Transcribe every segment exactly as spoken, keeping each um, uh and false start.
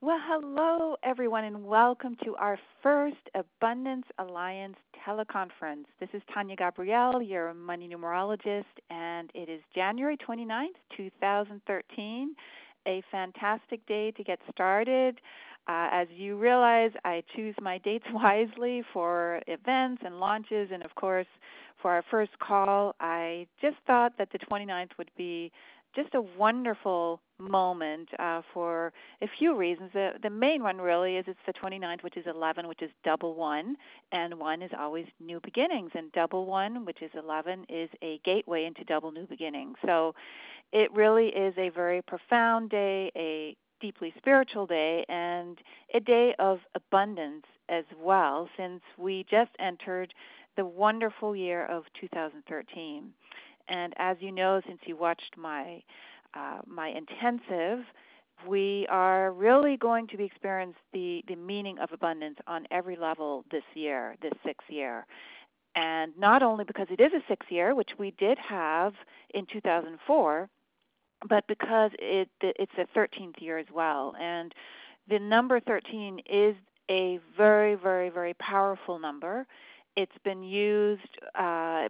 Well, hello, everyone, and welcome to our first Abundance Alliance teleconference. This is Tanya Gabrielle, your money numerologist, and it is January twenty-ninth, twenty thirteen, a fantastic day to get started. Uh, as you realize, I choose my dates wisely for events and launches, and of course, for our first call, I just thought that the twenty-ninth would be just a wonderful moment uh, for a few reasons. The, the main one really is it's the twenty-ninth, which is eleven, which is double one, and one is always new beginnings, and double one, which is eleven, is a gateway into double new beginnings. So it really is a very profound day, a deeply spiritual day, and a day of abundance as well, since we just entered the wonderful year of two thousand thirteen. And as you know, since you watched my uh, my intensive, we are really going to be experiencing the, the meaning of abundance on every level this year, this sixth year. And not only because it is a sixth year, which we did have in two thousand four, but because it it's a thirteenth year as well. And the number thirteen is a very, very, very powerful number. It's been used uh,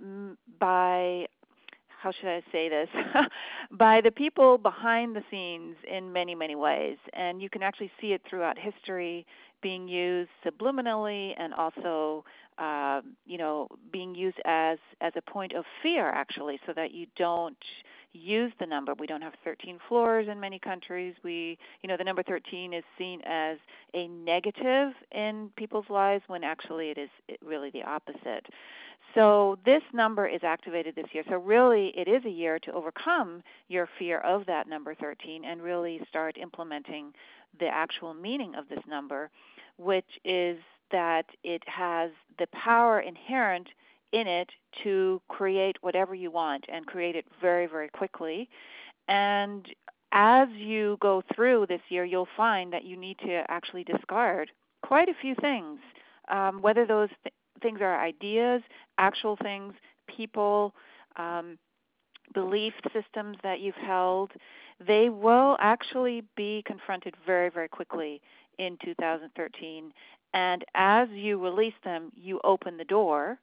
by how should I say this, by the people behind the scenes in many, many ways. And you can actually see it throughout history being used subliminally and also, uh, you know, being used as, as a point of fear, actually, so that you don't use the number. We don't have thirteen floors in many countries. We, you know, the number thirteen is seen as a negative in people's lives when actually it is really the opposite. So this number is activated this year. So really it is a year to overcome your fear of that number thirteen and really start implementing the actual meaning of this number, which is that it has the power inherent in it to create whatever you want and create it very, very quickly. And as you go through this year, you'll find that you need to actually discard quite a few things, um, whether those th- things are ideas, actual things, people, um, belief systems that you've held. They will actually be confronted very, very quickly in two thousand thirteen. And as you release them, you open the door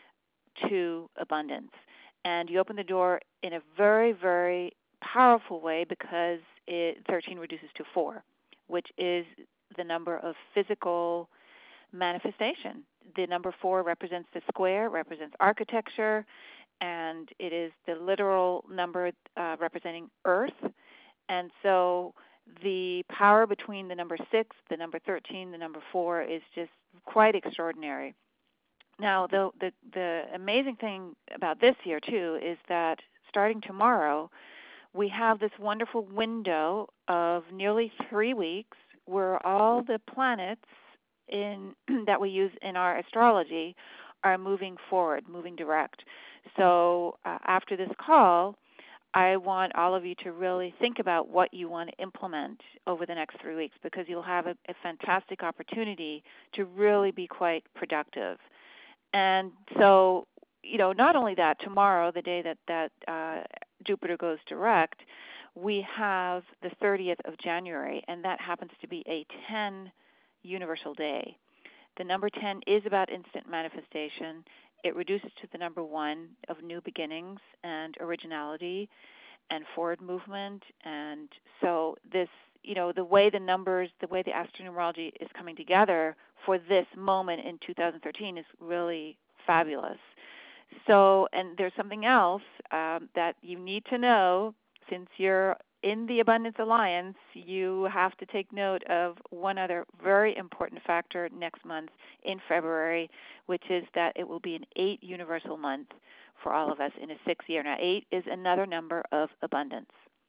to abundance. And you open the door in a very, very powerful way because it, thirteen reduces to four, which is the number of physical manifestation. The number four represents the square, represents architecture, and it is the literal number uh, representing Earth. And so the power between the number six, the number thirteen, the number four is just quite extraordinary. Now, the, the the amazing thing about this year, too, is that starting tomorrow, we have this wonderful window of nearly three weeks where all the planets in that we use in our astrology are moving forward, moving direct. So uh, after this call, I want all of you to really think about what you want to implement over the next three weeks because you'll have a, a fantastic opportunity to really be quite productive. And so, you know, not only that, tomorrow, the day that, that uh, Jupiter goes direct, we have the thirtieth of January, and that happens to be a ten universal day. The number ten is about instant manifestation. It reduces to the number one of new beginnings and originality and forward movement. And so this, you know, the way the numbers, the way the astronumerology is coming together for this moment in two thousand thirteen is really fabulous. So, and there's something else um, that you need to know since you're in the Abundance Alliance, you have to take note of one other very important factor next month in February, which is that it will be an eight universal month for all of us in a six year. Now, eight is another number of abundance.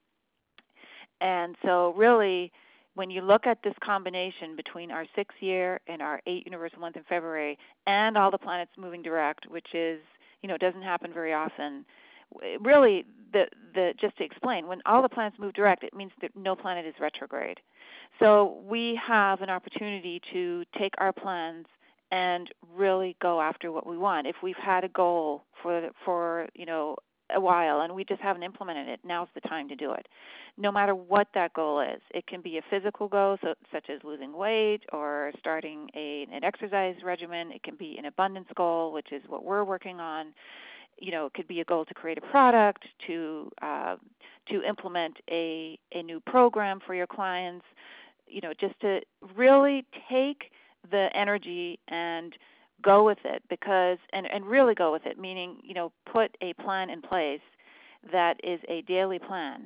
And so really, when you look at this combination between our six year and our eight universal month in February and all the planets moving direct, which is, you know, doesn't happen very often, really, the, the just to explain, when all the planets move direct, it means that no planet is retrograde. So we have an opportunity to take our plans and really go after what we want. If we've had a goal for, for you know, a while and we just haven't implemented it. Now's the time to do it. No matter what that goal is. It can be a physical goal, so, such as losing weight or starting a, an exercise regimen. It can be an abundance goal, which is what we're working on. You know, it could be a goal to create a product, to uh, to implement a, a new program for your clients, you know, just to really take the energy and go with it because, and, and really go with it, meaning, you know, put a plan in place that is a daily plan.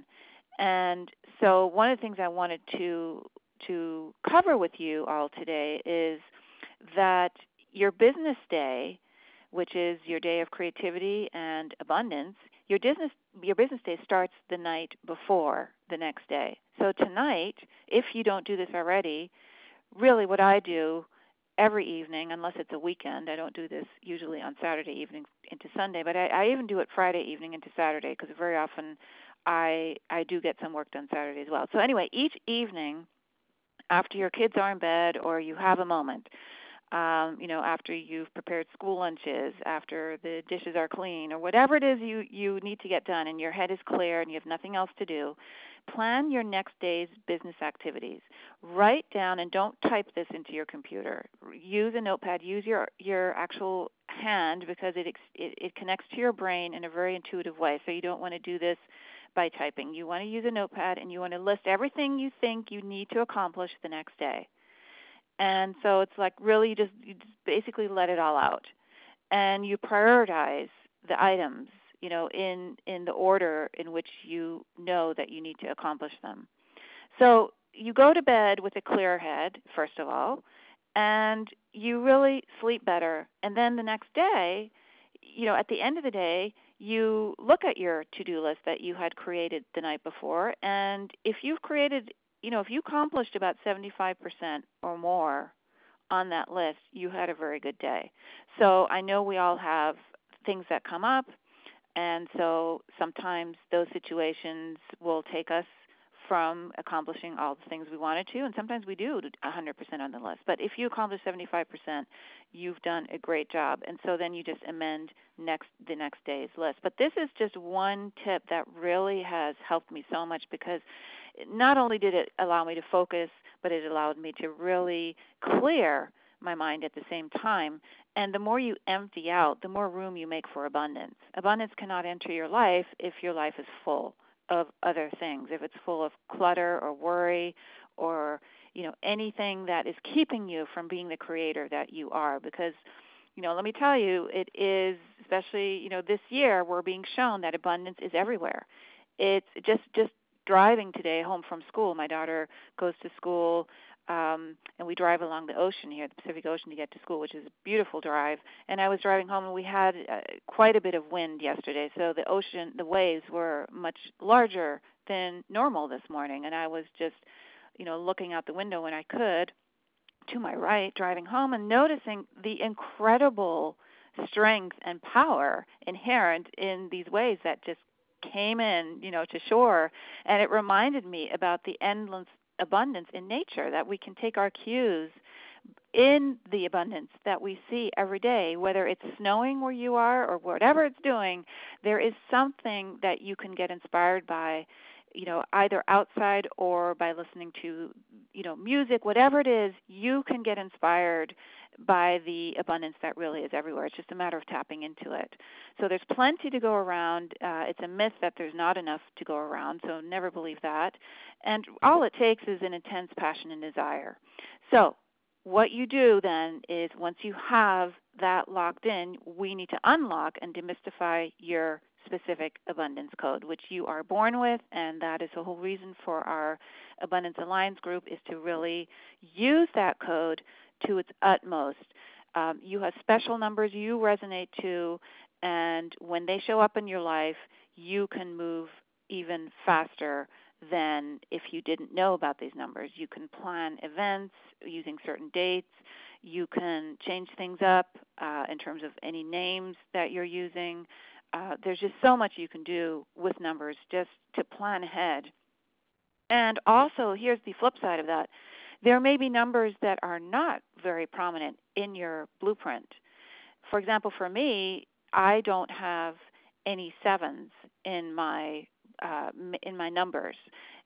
And so one of the things I wanted to to cover with you all today is that your business day, which is your day of creativity and abundance, your business your business day starts the night before the next day. So tonight, if you don't do this already, really what I do every evening, unless it's a weekend, I don't do this usually on Saturday evening into Sunday, but I, I even do it Friday evening into Saturday because very often I I do get some work done Saturday as well. So anyway, each evening after your kids are in bed or you have a moment, um, you know, after you've prepared school lunches, after the dishes are clean, or whatever it is you, you need to get done and your head is clear and you have nothing else to do, plan your next day's business activities. Write down, and don't type this into your computer. Use a notepad. Use your, your actual hand because it, it it connects to your brain in a very intuitive way. So you don't want to do this by typing. You want to use a notepad and you want to list everything you think you need to accomplish the next day. And so it's like really just, you just basically let it all out. And you prioritize the items, you know, in, in the order in which you know that you need to accomplish them. So you go to bed with a clear head, first of all, and you really sleep better. And then the next day, you know, at the end of the day, you look at your to-do list that you had created the night before, and if you've created You know, if you accomplished about seventy-five percent or more on that list, you had a very good day. So I know we all have things that come up, and so sometimes those situations will take us from accomplishing all the things we wanted to, and sometimes we do one hundred percent on the list. But if you accomplish seventy-five percent, you've done a great job, and so then you just amend next the next day's list. But this is just one tip that really has helped me so much because not only did it allow me to focus, but it allowed me to really clear my mind at the same time. And the more you empty out, the more room you make for abundance. Abundance cannot enter your life if your life is full of other things, if it's full of clutter or worry or, you know, anything that is keeping you from being the creator that you are. Because, you know, let me tell you, it is, especially, you know, this year, we're being shown that abundance is everywhere. It's just, just driving today home from school. My daughter goes to school, um, and we drive along the ocean here, the Pacific Ocean, to get to school, which is a beautiful drive. And I was driving home, and we had uh, quite a bit of wind yesterday, so the ocean, the waves were much larger than normal this morning. And I was just, you know, looking out the window when I could to my right, driving home, and noticing the incredible strength and power inherent in these waves that just came in, you know, to shore. And it reminded me about the endless abundance in nature, that we can take our cues in the abundance that we see every day, whether it's snowing where you are or whatever it's doing. There is something that you can get inspired by, you know, either outside or by listening to, you know, music, whatever it is, you can get inspired by the abundance that really is everywhere. It's just a matter of tapping into it. So there's plenty to go around. Uh, it's a myth that there's not enough to go around, so never believe that. And all it takes is an intense passion and desire. So what you do then is, once you have that locked in, we need to unlock and demystify your specific abundance code, which you are born with, and that is the whole reason for our Abundance Alliance group, is to really use that code to its utmost. Um, you have special numbers you resonate to, and when they show up in your life, you can move even faster than if you didn't know about these numbers. You can plan events using certain dates. You can change things up uh, in terms of any names that you're using. Uh, there's just so much you can do with numbers just to plan ahead. And also, here's the flip side of that. There may be numbers that are not very prominent in your blueprint. For example, for me, I don't have any sevens in my uh, in my numbers.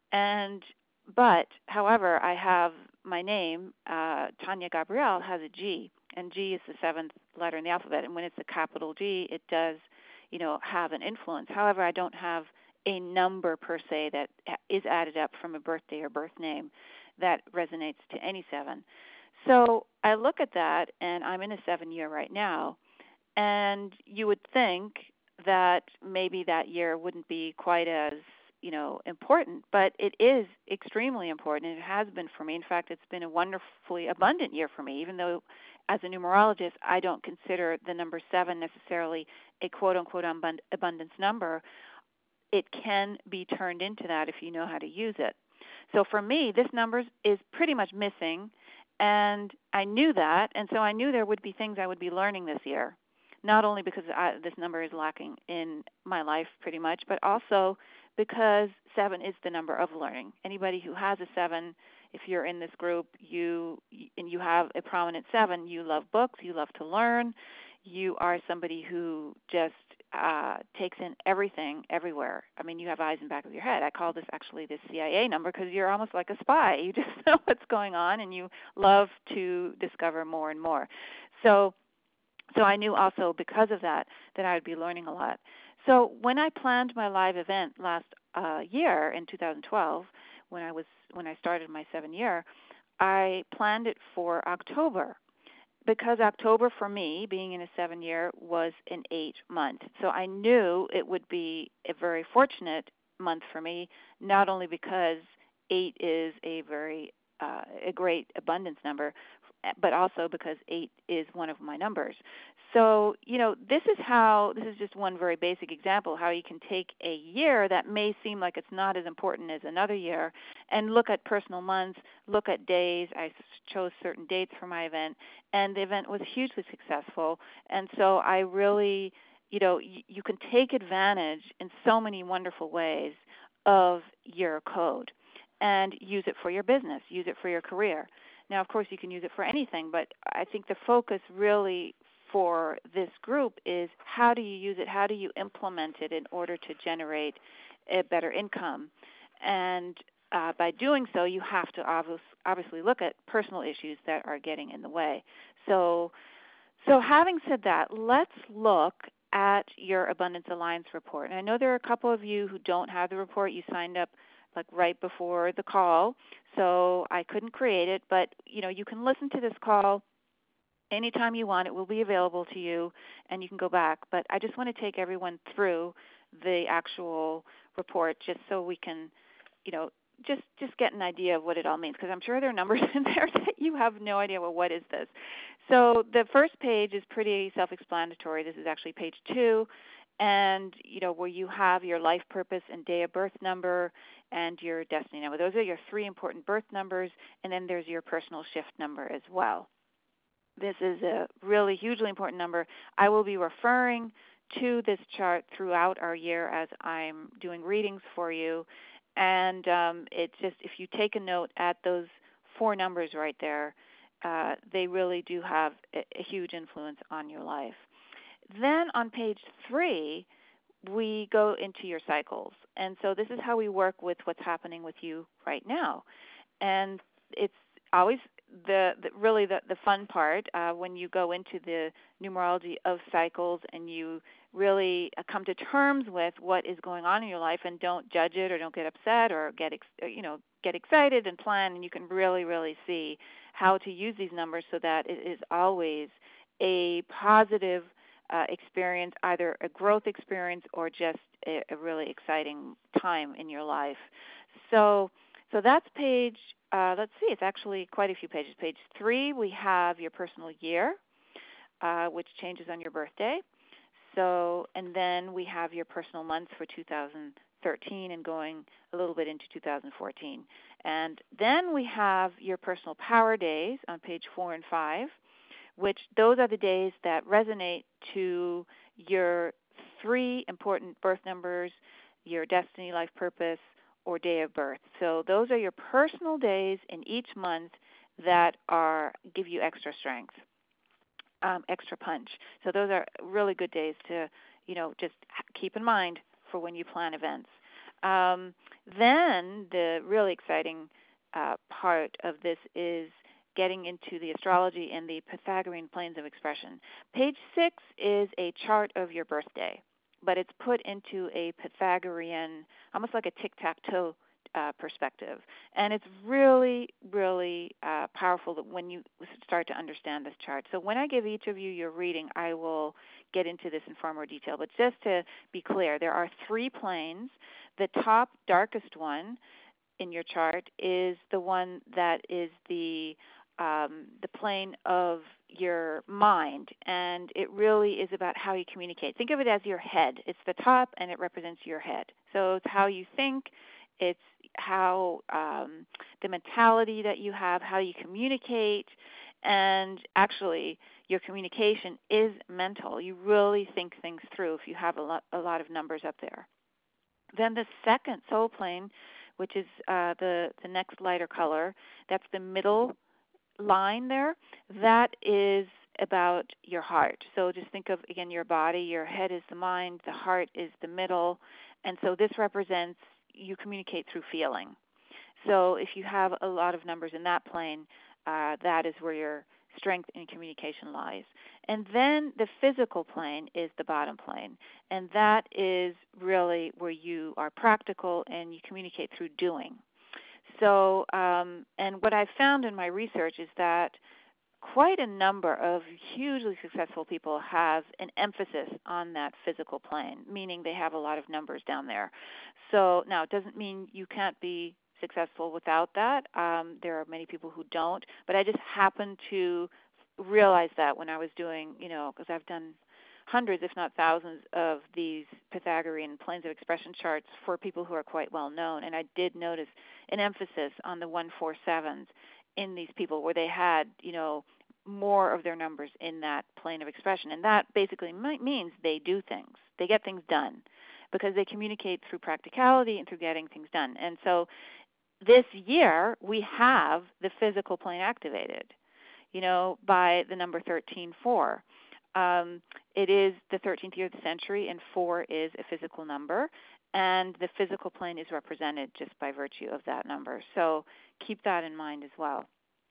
And but, however, I have my name, uh, Tanya Gabrielle, has a G, and G is the seventh letter in the alphabet. And when it's a capital G, it does, you know, have an influence. However, I don't have a number per se that is added up from a birthday or birth name that resonates to any seven. So I look at that, and I'm in a seven year right now, and you would think that maybe that year wouldn't be quite as, you know, important, but it is extremely important, and it has been for me. In fact, it's been a wonderfully abundant year for me, even though as a numerologist, I don't consider the number seven necessarily a quote-unquote abundance number. It can be turned into that if you know how to use it. So for me, this number is pretty much missing, and I knew that, and so I knew there would be things I would be learning this year, not only because I, this number is lacking in my life pretty much, but also because seven is the number of learning. Anybody who has a seven, if you're in this group, you and you have a prominent seven, you love books, you love to learn, you are somebody who just uh, takes in everything, everywhere. I mean, you have eyes in the back of your head. I call this actually the C I A number because you're almost like a spy. You just know what's going on, and you love to discover more and more. So, so I knew also because of that that I would be learning a lot. So when I planned my live event last uh, year in two thousand twelve, when I was when I started my seven year, I planned it for October, because October for me, being in a seven year, was an eight month. So I knew it would be a very fortunate month for me, not only because eight is a very uh, a great abundance number, but also because eight is one of my numbers. So, you know, this is how, this is just one very basic example, how you can take a year that may seem like it's not as important as another year and look at personal months, look at days. I chose certain dates for my event, and the event was hugely successful. And so I really, you know, y- you can take advantage in so many wonderful ways of your code and use it for your business, use it for your career. Now, of course, you can use it for anything, but I think the focus really for this group is how do you use it, how do you implement it in order to generate a better income. And uh, by doing so, you have to obvious, obviously look at personal issues that are getting in the way. So, so having said that, let's look at your Abundance Alliance report. And I know there are a couple of you who don't have the report. You signed up like right before the call, so I couldn't create it, but you know, you can listen to this call anytime you want. It will be available to you, and you can go back. But I just want to take everyone through the actual report just so we can, you know, just just get an idea of what it all means, because I'm sure there are numbers in there that you have no idea, well, what is this? So the first page is pretty self-explanatory. This is actually page two, and, you know, where you have your life purpose and day of birth number and your destiny number. Those are your three important birth numbers, and then there's your personal shift number as well. This is a really hugely important number. I will be referring to this chart throughout our year as I'm doing readings for you, and um, it's just, if you take a note at those four numbers right there, uh, they really do have a, a huge influence on your life. Then on page three, we go into your cycles. And so this is how we work with what's happening with you right now. And it's always the, the really the, the fun part uh, when you go into the numerology of cycles and you really come to terms with what is going on in your life and don't judge it or don't get upset or get ex- you know get excited and plan, and you can really, really see how to use these numbers so that it is always a positive Uh, experience, either a growth experience or just a, a really exciting time in your life. So, so that's page. Uh, let's see, it's actually quite a few pages. Page three, we have your personal year, uh, which changes on your birthday. So, and then we have your personal months for two thousand thirteen and going a little bit into two thousand fourteen. And then we have your personal power days on page four and five, which those are the days that resonate to your three important birth numbers, your destiny, life purpose, or day of birth. So those are your personal days in each month that are give you extra strength, um, extra punch. So those are really good days to you know, just keep in mind for when you plan events. Um, then the really exciting uh, part of this is getting into the astrology and the Pythagorean planes of expression. Page six is a chart of your birthday, but it's put into a Pythagorean, almost like a tic-tac-toe uh, perspective. And it's really, really uh, powerful that when you start to understand this chart. So when I give each of you your reading, I will get into this in far more detail. But just to be clear, there are three planes. The top darkest one in your chart is the one that is the um, the plane of your mind, and it really is about how you communicate. Think of it as your head. It's the top, and it represents your head. So it's how you think. It's how um, the mentality that you have, how you communicate, and actually your communication is mental. You really think things through if you have a lot, a lot of numbers up there. Then the second soul plane, which is uh, the, the next lighter color, that's the middle line there, that is about your heart. So just think of, again, your body. Your head is the mind, the heart is the middle, and so this represents you communicate through feeling. So if you have a lot of numbers in that plane, uh, that is where your strength in communication lies. And then the physical plane is the bottom plane, and that is really where you are practical and you communicate through doing. So, um, and what I've found in my research is that quite a number of hugely successful people have an emphasis on that physical plane, meaning they have a lot of numbers down there. So now it doesn't mean you can't be successful without that. Um, there are many people who don't, but I just happened to realize that when I was doing, you know, because I've done hundreds, if not thousands, of these Pythagorean planes of expression charts for people who are quite well known, and I did notice an emphasis on the one four sevens in these people where they had, you know, more of their numbers in that plane of expression. And that basically means they do things. They get things done because they communicate through practicality and through getting things done. And so this year we have the physical plane activated, you know, by the number thirteen four. Um, it is the thirteenth year of the century, and four is a physical number, and the physical plane is represented just by virtue of that number. So keep that in mind as well.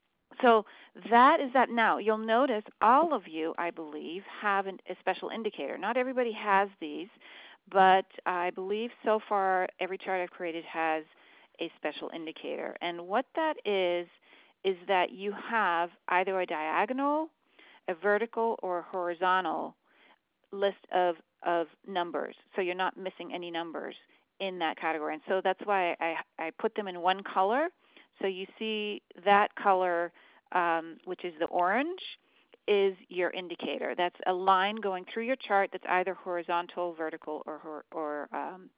So that is that. Now, you'll notice all of you, I believe, have an, a special indicator. Not everybody has these, but I believe so far every chart I've created has a special indicator. And what that is, is that you have either a diagonal, a vertical, or a horizontal list of, of numbers. So you're not missing any numbers in that category. And so that's why I, I put them in one color. So you see that color, um, which is the orange, is your indicator. That's a line going through your chart that's either horizontal, vertical, or or um,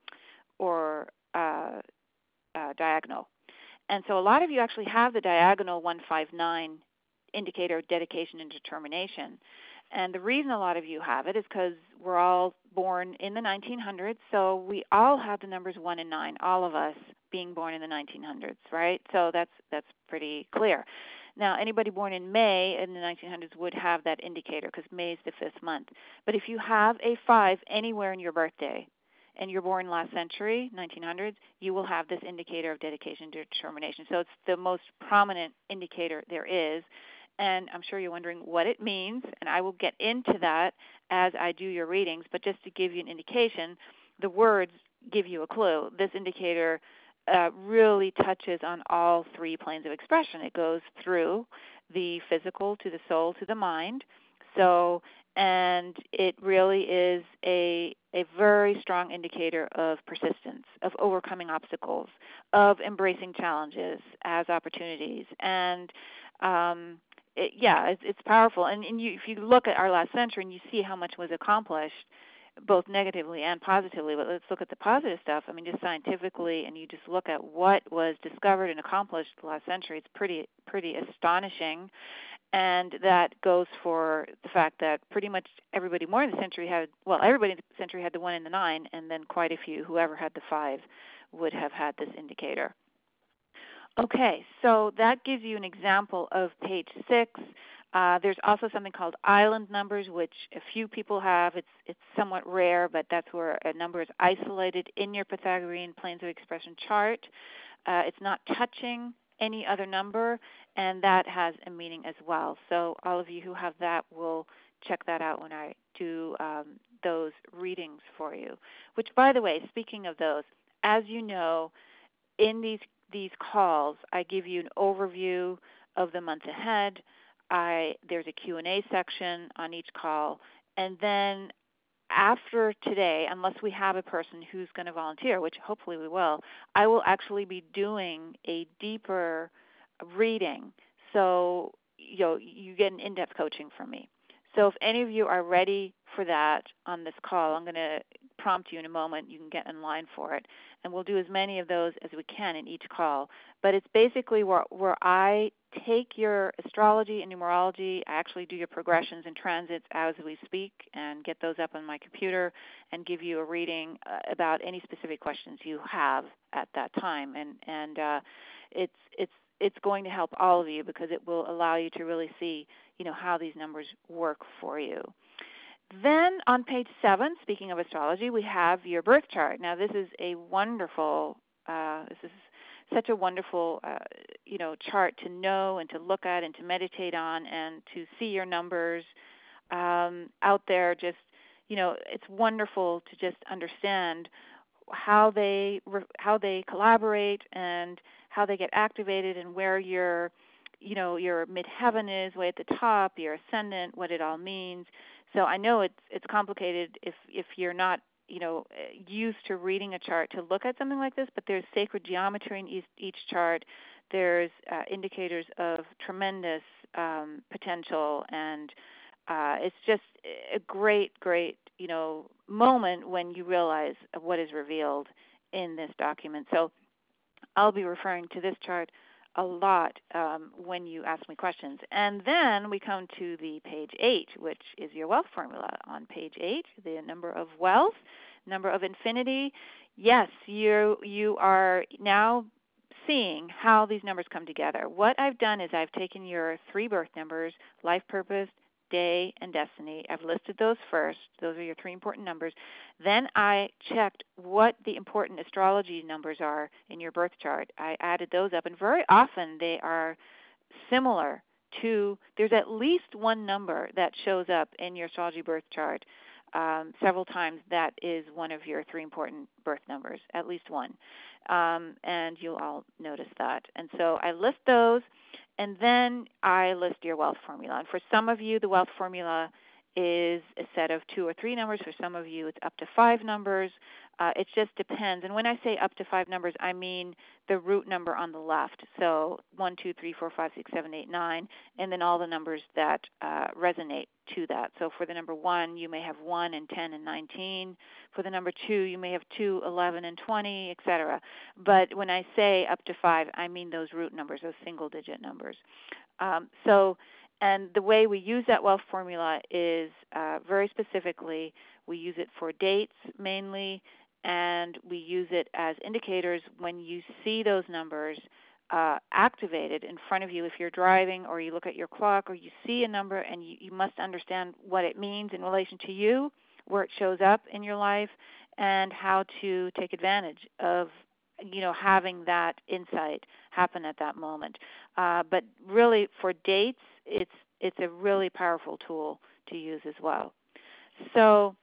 or uh, uh, diagonal. And so a lot of you actually have the diagonal one five nine indicator of dedication and determination. And the reason a lot of you have it is because we're all born in the nineteen hundreds, so we all have the numbers one and nine, all of us being born in the nineteen hundreds, right? So that's that's pretty clear. Now, anybody born in May in the nineteen hundreds would have that indicator because May is the fifth month. But if you have a five anywhere in your birthday, and you're born last century, nineteen hundreds, you will have this indicator of dedication and determination. So it's the most prominent indicator there is. And I'm sure you're wondering what it means, and I will get into that as I do your readings. But just to give you an indication, the words give you a clue. This indicator uh, really touches on all three planes of expression. It goes through the physical to the soul to the mind. So, and it really is a a very strong indicator of persistence, of overcoming obstacles, of embracing challenges as opportunities, and um, It, yeah, it's, it's powerful. And, and you, if you look at our last century and you see how much was accomplished, both negatively and positively, but let's look at the positive stuff. I mean, just scientifically, and you just look at what was discovered and accomplished the last century, it's pretty pretty astonishing. And that goes for the fact that pretty much everybody more in the century had, well, everybody in the century had the one and the nine, and then quite a few, whoever had the five, would have had this indicator. Okay, so that gives you an example of page six. Uh, there's also something called island numbers, which a few people have. It's it's somewhat rare, but that's where a number is isolated in your Pythagorean planes of expression chart. Uh, it's not touching any other number, and that has a meaning as well. So all of you who have that will check that out when I do um, those readings for you. Which, by the way, speaking of those, as you know, in these these calls, I give you an overview of the month ahead. I there's a Q and A section on each call, and then after today, unless we have a person who's going to volunteer, which hopefully we will, I will actually be doing a deeper reading. So, you know, you get an in-depth coaching from me. So if any of you are ready for that on this call, I'm going to prompt you in a moment. You can get in line for it. And we'll do as many of those as we can in each call. But it's basically where, where I take your astrology and numerology, I actually do your progressions and transits as we speak and get those up on my computer and give you a reading uh, about any specific questions you have at that time. And, and uh, it's, it's, it's going to help all of you because it will allow you to really see, you know, how these numbers work for you. Then on page seven, speaking of astrology, we have your birth chart. Now this is a wonderful, uh, this is such a wonderful, uh, you know, chart to know and to look at and to meditate on and to see your numbers um, out there. Just, you know, it's wonderful to just understand how they how they collaborate and how they get activated and where your, you know, your midheaven is, way at the top, your ascendant, what it all means. So I know it's it's complicated if if you're not, you know, used to reading a chart to look at something like this, but there's sacred geometry in each, each chart. There's uh, indicators of tremendous um, potential, and uh, it's just a great, great, you know, moment when you realize what is revealed in this document. So I'll be referring to this chart a lot um, when you ask me questions. And then we come to the page eight, which is your wealth formula. On page eight, the number of wealth, number of infinity. Yes, you you are now seeing how these numbers come together. What I've done is I've taken your three birth numbers, life purpose, day, and destiny. I've listed those first. Those are your three important numbers. Then I checked what the important astrology numbers are in your birth chart. I added those up, and very often they are similar to, there's at least one number that shows up in your astrology birth chart um, several times that is one of your three important birth numbers, at least one. Um, and you'll all notice that. And so I list those. And then I list your wealth formula. And for some of you, the wealth formula is a set of two or three numbers. For some of you, it's up to five numbers. Uh, it just depends. And when I say up to five numbers, I mean the root number on the left. So one, two, three, four, five, six, seven, eight, nine, and then all the numbers that uh, resonate to that. So for the number one, you may have one and ten and nineteen. For the number two, you may have two, eleven, and twenty, et cetera. But when I say up to five, I mean those root numbers, those single-digit numbers. Um, so, and the way we use that wealth formula is uh, very specifically, we use it for dates mainly, and we use it as indicators when you see those numbers uh, activated in front of you. If you're driving or you look at your clock or you see a number and you, you must understand what it means in relation to you, where it shows up in your life, and how to take advantage of, you know, having that insight happen at that moment. Uh, but really, for dates, it's it's a really powerful tool to use as well. So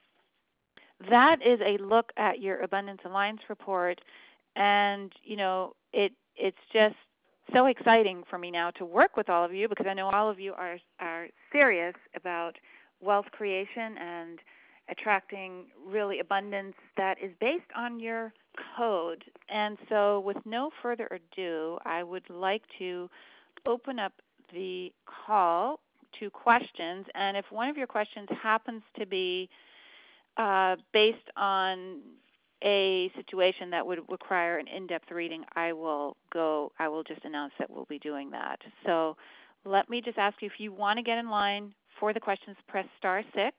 that is a look at your Abundance Alliance report, and you know, it it's just so exciting for me now to work with all of you because I know all of you are are serious about wealth creation and attracting really abundance that is based on your code. And so with no further ado, I would like to open up the call to questions. And if one of your questions happens to be uh, based on a situation that would require an in-depth reading, I will go, I will just announce that we'll be doing that. So let me just ask you, if you want to get in line for the questions, press star six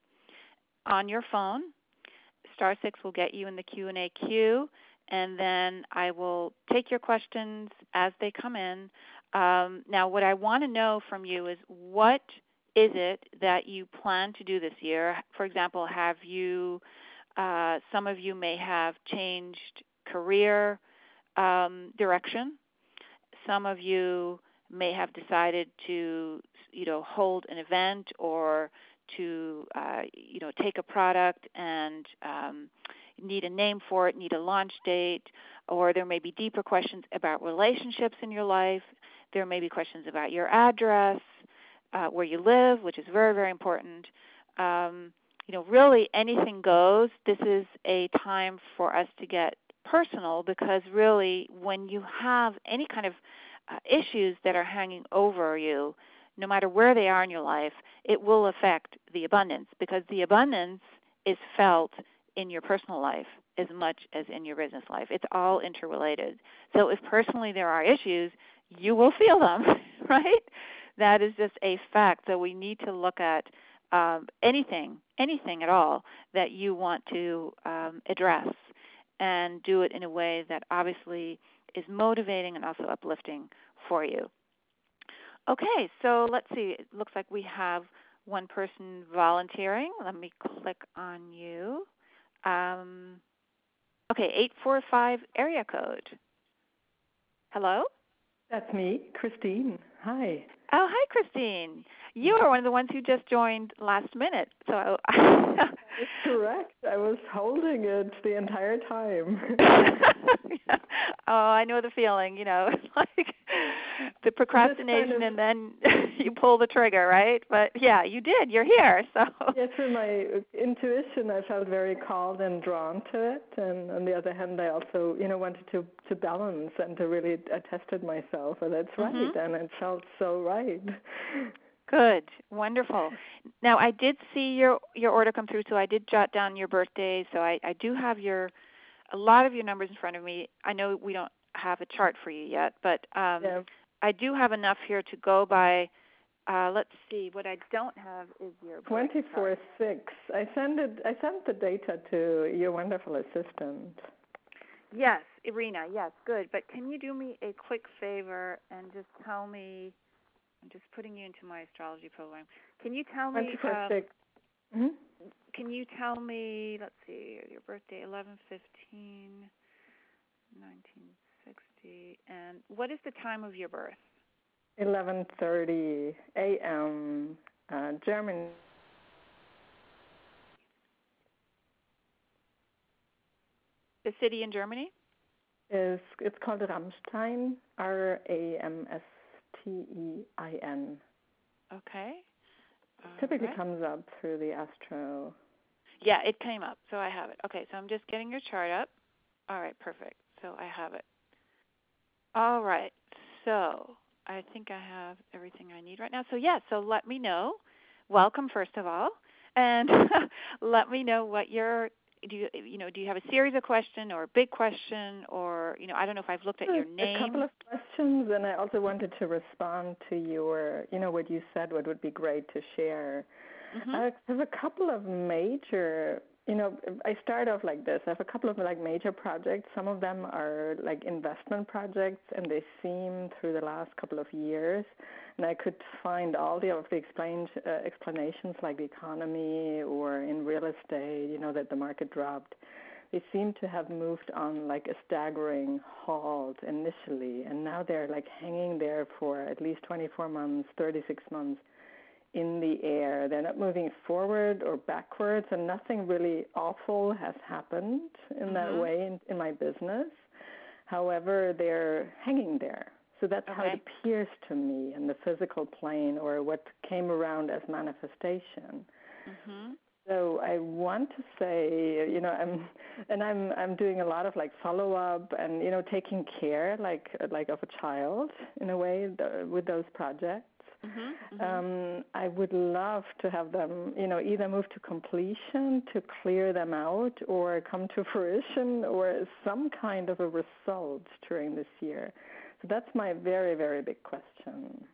on your phone. Star six will get you in the Q and A queue, and then I will take your questions as they come in. Um, now, what I want to know from you is what is it that you plan to do this year? For example, have you, uh, some of you may have changed career um, direction. Some of you may have decided to, you know, hold an event or to, uh, you know, take a product and um, need a name for it, need a launch date, or there may be deeper questions about relationships in your life. There may be questions about your address, uh, where you live, which is very, very important. Um, you know, really anything goes. This is a time for us to get personal because really when you have any kind of uh, issues that are hanging over you, no matter where they are in your life, it will affect the abundance because the abundance is felt in your personal life as much as in your business life. It's all interrelated. So if personally there are issues, you will feel them, right? That is just a fact. So we need to look at um, anything, anything at all that you want to um, address and do it in a way that obviously is motivating and also uplifting for you. Okay, so let's see. It looks like we have one person volunteering. Let me click on you. Um, okay, eight four five area code. Hello? That's me, Christine. Hi. Oh, hi, Christine. You are one of the ones who just joined last minute. So That is correct. I was holding it the entire time. Oh, I know the feeling, you know, like the procrastination kind of, and then you pull the trigger, right? But yeah, you did. You're here. So yes, for my intuition, I felt very called and drawn to it. And on the other hand, I also, you know, wanted to, to balance and to really, I tested myself, and that's right. mm-hmm. And it felt so right. Good. Wonderful. Now, I did see your, your order come through, so I did jot down your birthday. So I, I do have your a lot of your numbers in front of me. I know we don't have a chart for you yet, but um, Yeah. I do have enough here to go by. Uh, let's see. What I don't have is your twenty-four six. I sent it. I sent the data to your wonderful assistant. Yes, Irina. Yes, good. But can you do me a quick favor and just tell me? I'm just putting you into my astrology program. Can you tell me? twenty-four six. Um, mm-hmm. Can you tell me? Let's see. Your birthday, eleven fifteen, nineteen sixty, and what is the time of your birth? eleven thirty a.m. Uh, German. The city in Germany? Is it's called Ramstein. R A M S T E I N. Okay. All Typically right. comes up through the astro. Yeah, it came up, so I have it. Okay, so I'm just getting your chart up. All right, perfect. So I have it. All right. So I think I have everything I need right now. So yeah, so let me know. Welcome, first of all, and let me know what your do you you know do you have a series of questions or a big question or you know I don't know if I've looked at your name. A couple of questions, and I also wanted to respond to your you know what you said. What would be great to share. Mm-hmm. I have a couple of major. You know, I start off like this. I have a couple of like major projects. Some of them are like investment projects, and they seem through the last couple of years. And I could find all the of the explained uh, explanations, like the economy or in real estate. You know that the market dropped. They seem to have moved on like a staggering halt initially, and now they're like hanging there for at least twenty-four months, thirty-six months. In the air. They're not moving forward or backwards, and nothing really awful has happened in mm-hmm. that way in, in my business. However, they're hanging there. So that's okay. how it appears to me in the physical plane, or what came around as manifestation. Mm-hmm. So I want to say, you know, I'm, and I'm, I'm doing a lot of like follow up and you know taking care, like, like of a child in a way the, with those projects. Mm-hmm, mm-hmm. Um, I would love to have them, you know, either move to completion, to clear them out, or come to fruition, or some kind of a result during this year. So that's my very, very big question.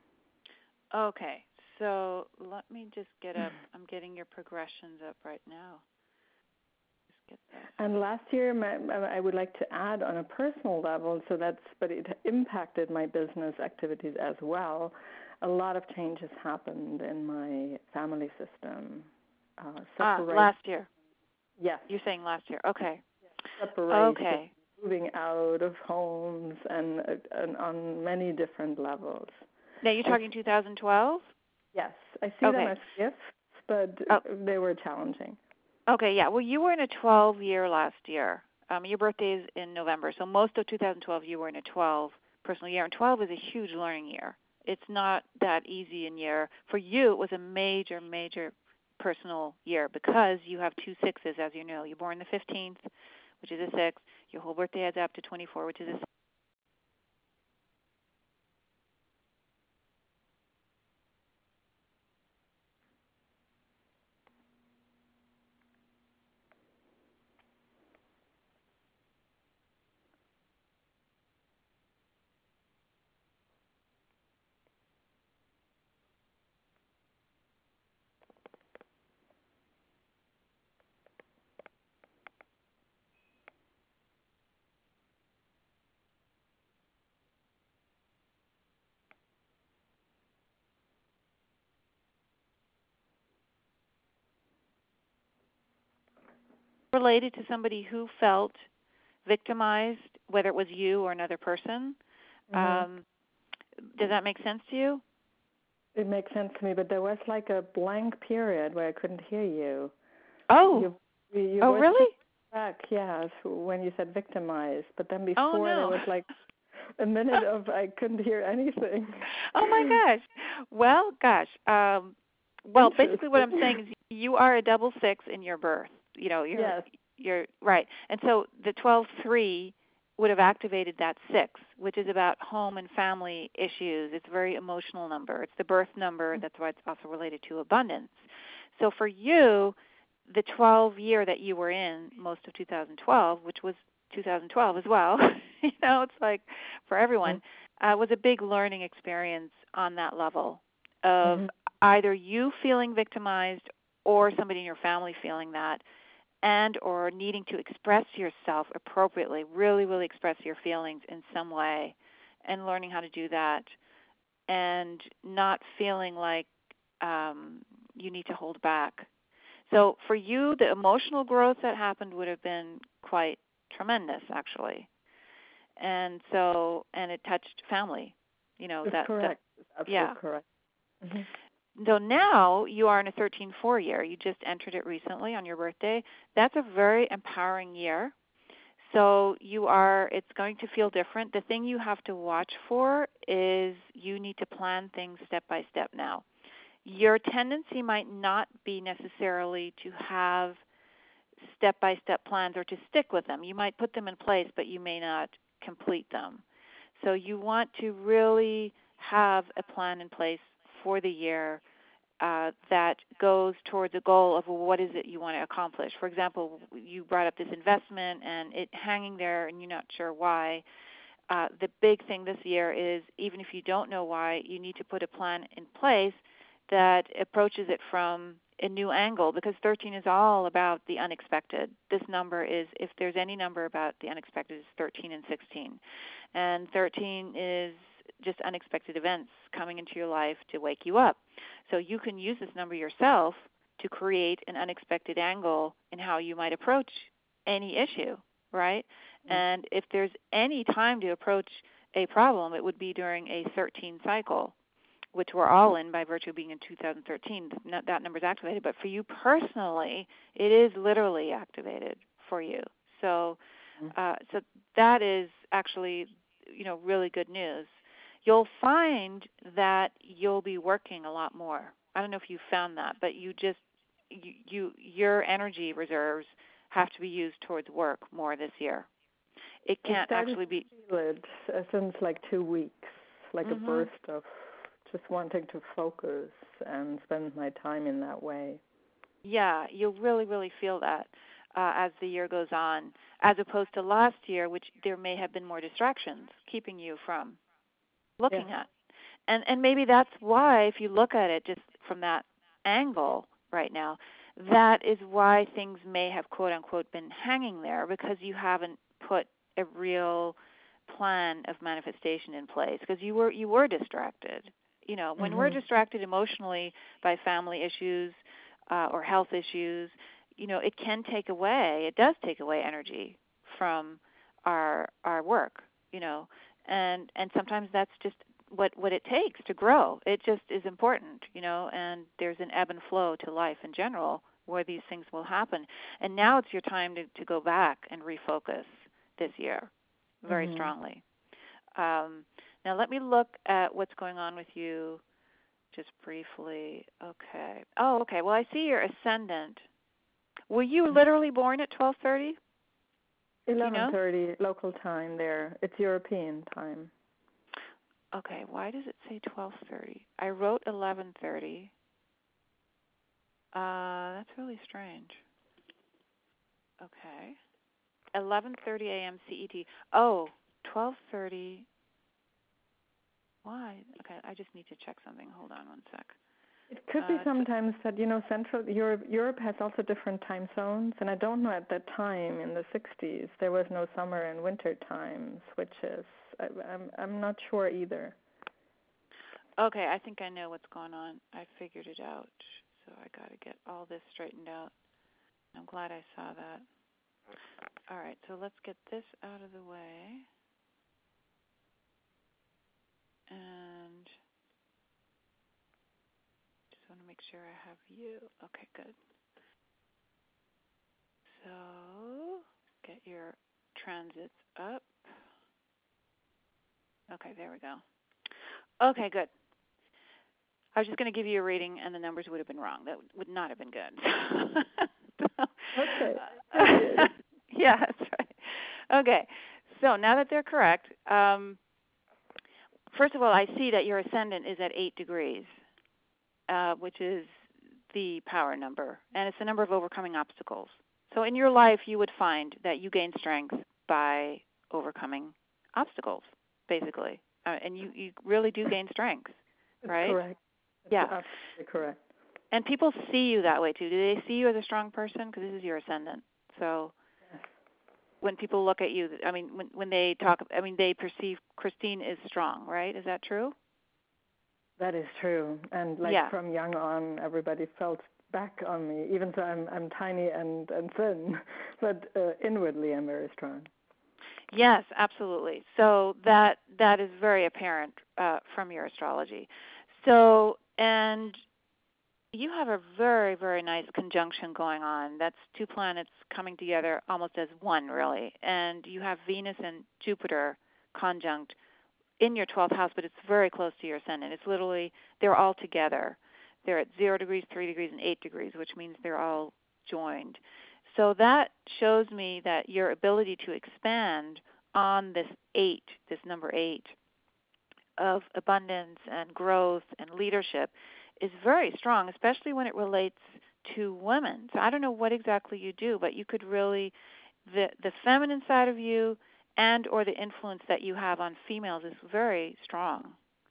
Okay, so let me just get up. I'm getting your progressions up right now. Just Get this. And last year, my, I would like to add on a personal level, so that's, but it impacted my business activities as well. A lot of changes happened in my family system. Uh, Ah, separate, last year. yes. You're saying last year. Okay. Separation, Okay. moving out of homes, and, and on many different levels. Now, you're talking I, twenty twelve? yes. I see Okay. them as gifts, but Oh. they were challenging. Okay, yeah. Well, you were in a twelve year last year. Um, your birthday is in November, so most of two thousand twelve you were in a twelve personal year, and twelve is a huge learning year. It's not that easy in year. For you, it was a major, major personal year because you have two sixes, as you know. You're born the fifteenth, which is a six. Your whole birthday adds up to twenty-four, which is a six. Related to somebody who felt victimized, whether it was you or another person. Mm-hmm. Um, does that make sense to you? It makes sense to me, but there was like a blank period where I couldn't hear you. Oh, you, you oh, really? Back, yeah, when you said victimized, but then before Oh, no. there was like a minute of I couldn't hear anything. Oh my gosh. Well, gosh. Um, well, basically what I'm saying is you are a double six in your birth. You know, you're yes. you're right. And so the twelve three would have activated that six, which is about home and family issues. It's a very emotional number. It's the birth number. That's why it's also related to abundance. So for you, the twelve year that you were in most of two thousand twelve, which was two thousand twelve as well, you know, it's like for everyone, mm-hmm. uh, was a big learning experience on that level of mm-hmm. either you feeling victimized or somebody in your family feeling that, and or needing to express yourself appropriately, really, really express your feelings in some way, and learning how to do that, and not feeling like um, you need to hold back. So for you, the emotional growth that happened would have been quite tremendous, actually. And so, and it touched family. You know, That's that, correct. that Absolutely yeah. correct. Mm-hmm. So now you are in a thirteen four year. You just entered it recently on your birthday. That's a very empowering year. So you are, it's going to feel different. The thing you have to watch for is you need to plan things step by step now. Your tendency might not be necessarily to have step-by-step plans or to stick with them. You might put them in place, but you may not complete them. So you want to really have a plan in place for the year uh, that goes towards a goal of, well, what is it you want to accomplish. For example, you brought up this investment and it hanging there and you're not sure why. Uh, the big thing this year is, even if you don't know why, you need to put a plan in place that approaches it from a new angle, because thirteen is all about the unexpected. This number is, if there's any number about the unexpected, is thirteen and sixteen. And thirteen is just unexpected events coming into your life to wake you up. So you can use this number yourself to create an unexpected angle in how you might approach any issue, right? Mm-hmm. And if there's any time to approach a problem, it would be during a thirteen cycle, which we're all in by virtue of being in two thousand thirteen. That number is activated. But for you personally, it is literally activated for you. So uh, so that is actually, you know, really good news. You'll find that you'll be working a lot more. I don't know if you found that, but you just, you, you your energy reserves have to be used towards work more this year. It can't actually be. I feel it since like two weeks, like mm-hmm. a burst of just wanting to focus and spend my time in that way. Yeah, you'll really, really feel that uh, as the year goes on, as opposed to last year, which there may have been more distractions keeping you from looking yeah. at. And and maybe that's why, if you look at it just from that angle right now, that is why things may have, quote unquote, been hanging there, because you haven't put a real plan of manifestation in place, because you were you were distracted. You know, when mm-hmm. we're distracted emotionally by family issues uh, or health issues, you know, it can take away, it does take away energy from our our work, you know, and and sometimes that's just what what it takes to grow. It just is important, you know, and there's an ebb and flow to life in general where these things will happen. And now it's your time to, to go back and refocus this year very mm-hmm. strongly. Um, now let me look at what's going on with you just briefly. Okay. Oh, okay. Well, I see your ascendant. Were you literally born at twelve thirty? eleven thirty you know? Local time there. It's European time. Okay. Why does it say twelve thirty? I wrote eleven thirty. Uh, that's really strange. Okay. eleven thirty a.m. C E T. Oh, twelve thirty. Why? Okay, I just need to check something. Hold on one sec. It could be uh, sometimes that, you know, Central Europe, Europe has also different time zones, and I don't know at that time in the sixties there was no summer and winter time switches. I, I'm I'm not sure either. Okay, I think I know what's going on. I figured it out, so I got to get all this straightened out. I'm glad I saw that. All right, so let's get this out of the way. And just want to make sure I have you. Okay, good. So get your transits up. Okay, there we go. Okay, good. I was just going to give you a reading, and the numbers would have been wrong. That would not have been good. Okay. Yeah, that's right. Okay, so now that they're correct, um, first of all, I see that your ascendant is at eight degrees, uh, which is the power number, and it's the number of overcoming obstacles. So in your life, you would find that you gain strength by overcoming obstacles, basically, uh, and you, you really do gain strength, right? That's correct. That's yeah, absolutely correct. And people see you that way too. Do they see you as a strong person? Because this is your ascendant. So yes. When people look at you, I mean, when when they talk, I mean, they perceive Christine is strong, right? Is that true? That is true. And like yeah. from young on, everybody felt back on me, even though I'm I'm tiny and, and thin, but uh, inwardly I'm very strong. Yes, absolutely. So that that is very apparent uh, from your astrology. So, and you have a very, very nice conjunction going on. That's two planets coming together almost as one, really. And you have Venus and Jupiter conjunct in your twelfth house, but it's very close to your ascendant. It's literally, they're all together. They're at zero degrees, three degrees, and eight degrees, which means they're all joined. So that shows me that your ability to expand on this eight, this number eight, of abundance and growth and leadership is very strong, especially when it relates to women. So I don't know what exactly you do, but you could really, the the feminine side of you and or the influence that you have on females is very strong.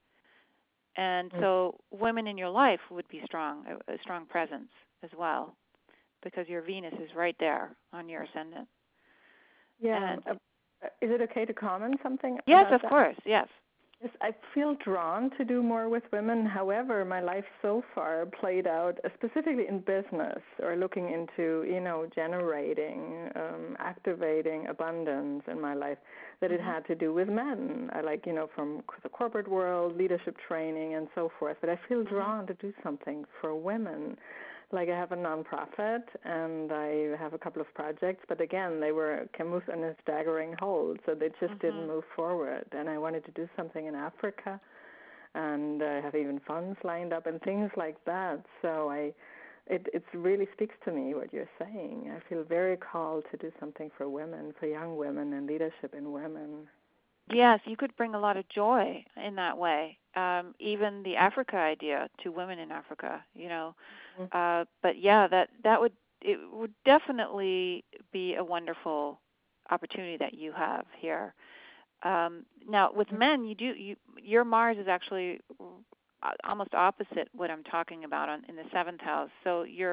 And so women in your life would be strong, a, a strong presence as well, because your Venus is right there on your ascendant. Yeah. And, uh, is it okay to comment something? Yes, about of that? course, yes. Yes, I feel drawn to do more with women. However, my life so far played out uh, specifically in business or looking into, you know, generating, um, activating abundance in my life, that mm-hmm. it had to do with men. I like, you know, from the corporate world, leadership training and so forth. But I feel drawn mm-hmm. to do something for women. Like I have a nonprofit and I have a couple of projects, but again, they were came with in a staggering hold, so they just mm-hmm. didn't move forward. And I wanted to do something in Africa, and I have even funds lined up and things like that. So I, it it really speaks to me what you're saying. I feel very called to do something for women, for young women, and leadership in women. Yes, you could bring a lot of joy in that way. Um, even the Africa idea to women in Africa, you know. Mm-hmm. Uh, but yeah, that that would it would definitely be a wonderful opportunity that you have here. Um, now, with mm-hmm. men, you do you your Mars is actually almost opposite what I'm talking about on, in the seventh house. So your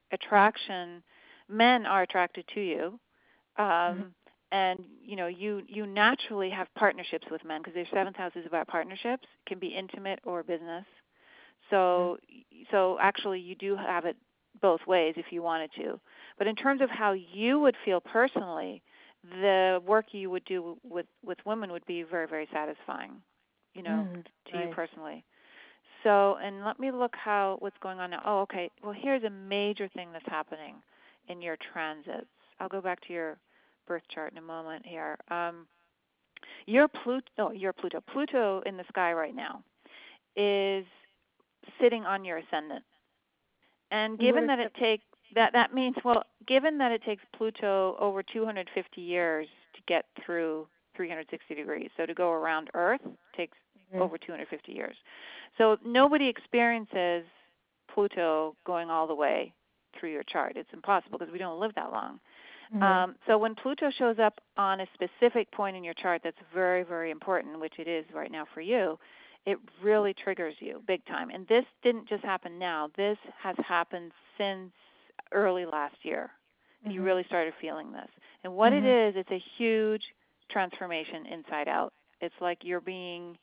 attraction, men are attracted to you. Um, Mm-hmm. and you know you you naturally have partnerships with men because their seventh house is about partnerships. It can be intimate or business. So so actually you do have it both ways if you wanted to. But in terms of how you would feel personally, the work you would do with with women would be very very satisfying, you know, Mm-hmm. to you Right. personally. So, and let me look how what's going on now. Oh, okay. Well, here's a major thing that's happening in your transits. I'll go back to your birth chart in a moment here. Um, your Pluto, no, your Pluto, Pluto in the sky right now is sitting on your ascendant. And What given is that the? it takes that that means well, given that it takes Pluto over two hundred fifty years to get through three hundred sixty degrees, so to go around Earth takes over Mm-hmm. two hundred fifty years. So nobody experiences Pluto going all the way through your chart. It's impossible because we don't live that long. Um, Mm-hmm. so when Pluto shows up on a specific point in your chart that's very, very important, which it is right now for you, it really triggers you big time. And this didn't just happen now. This has happened since early last year. You Mm-hmm. really started feeling this. And what it Mm-hmm. is, it's a huge transformation inside out. It's like you're being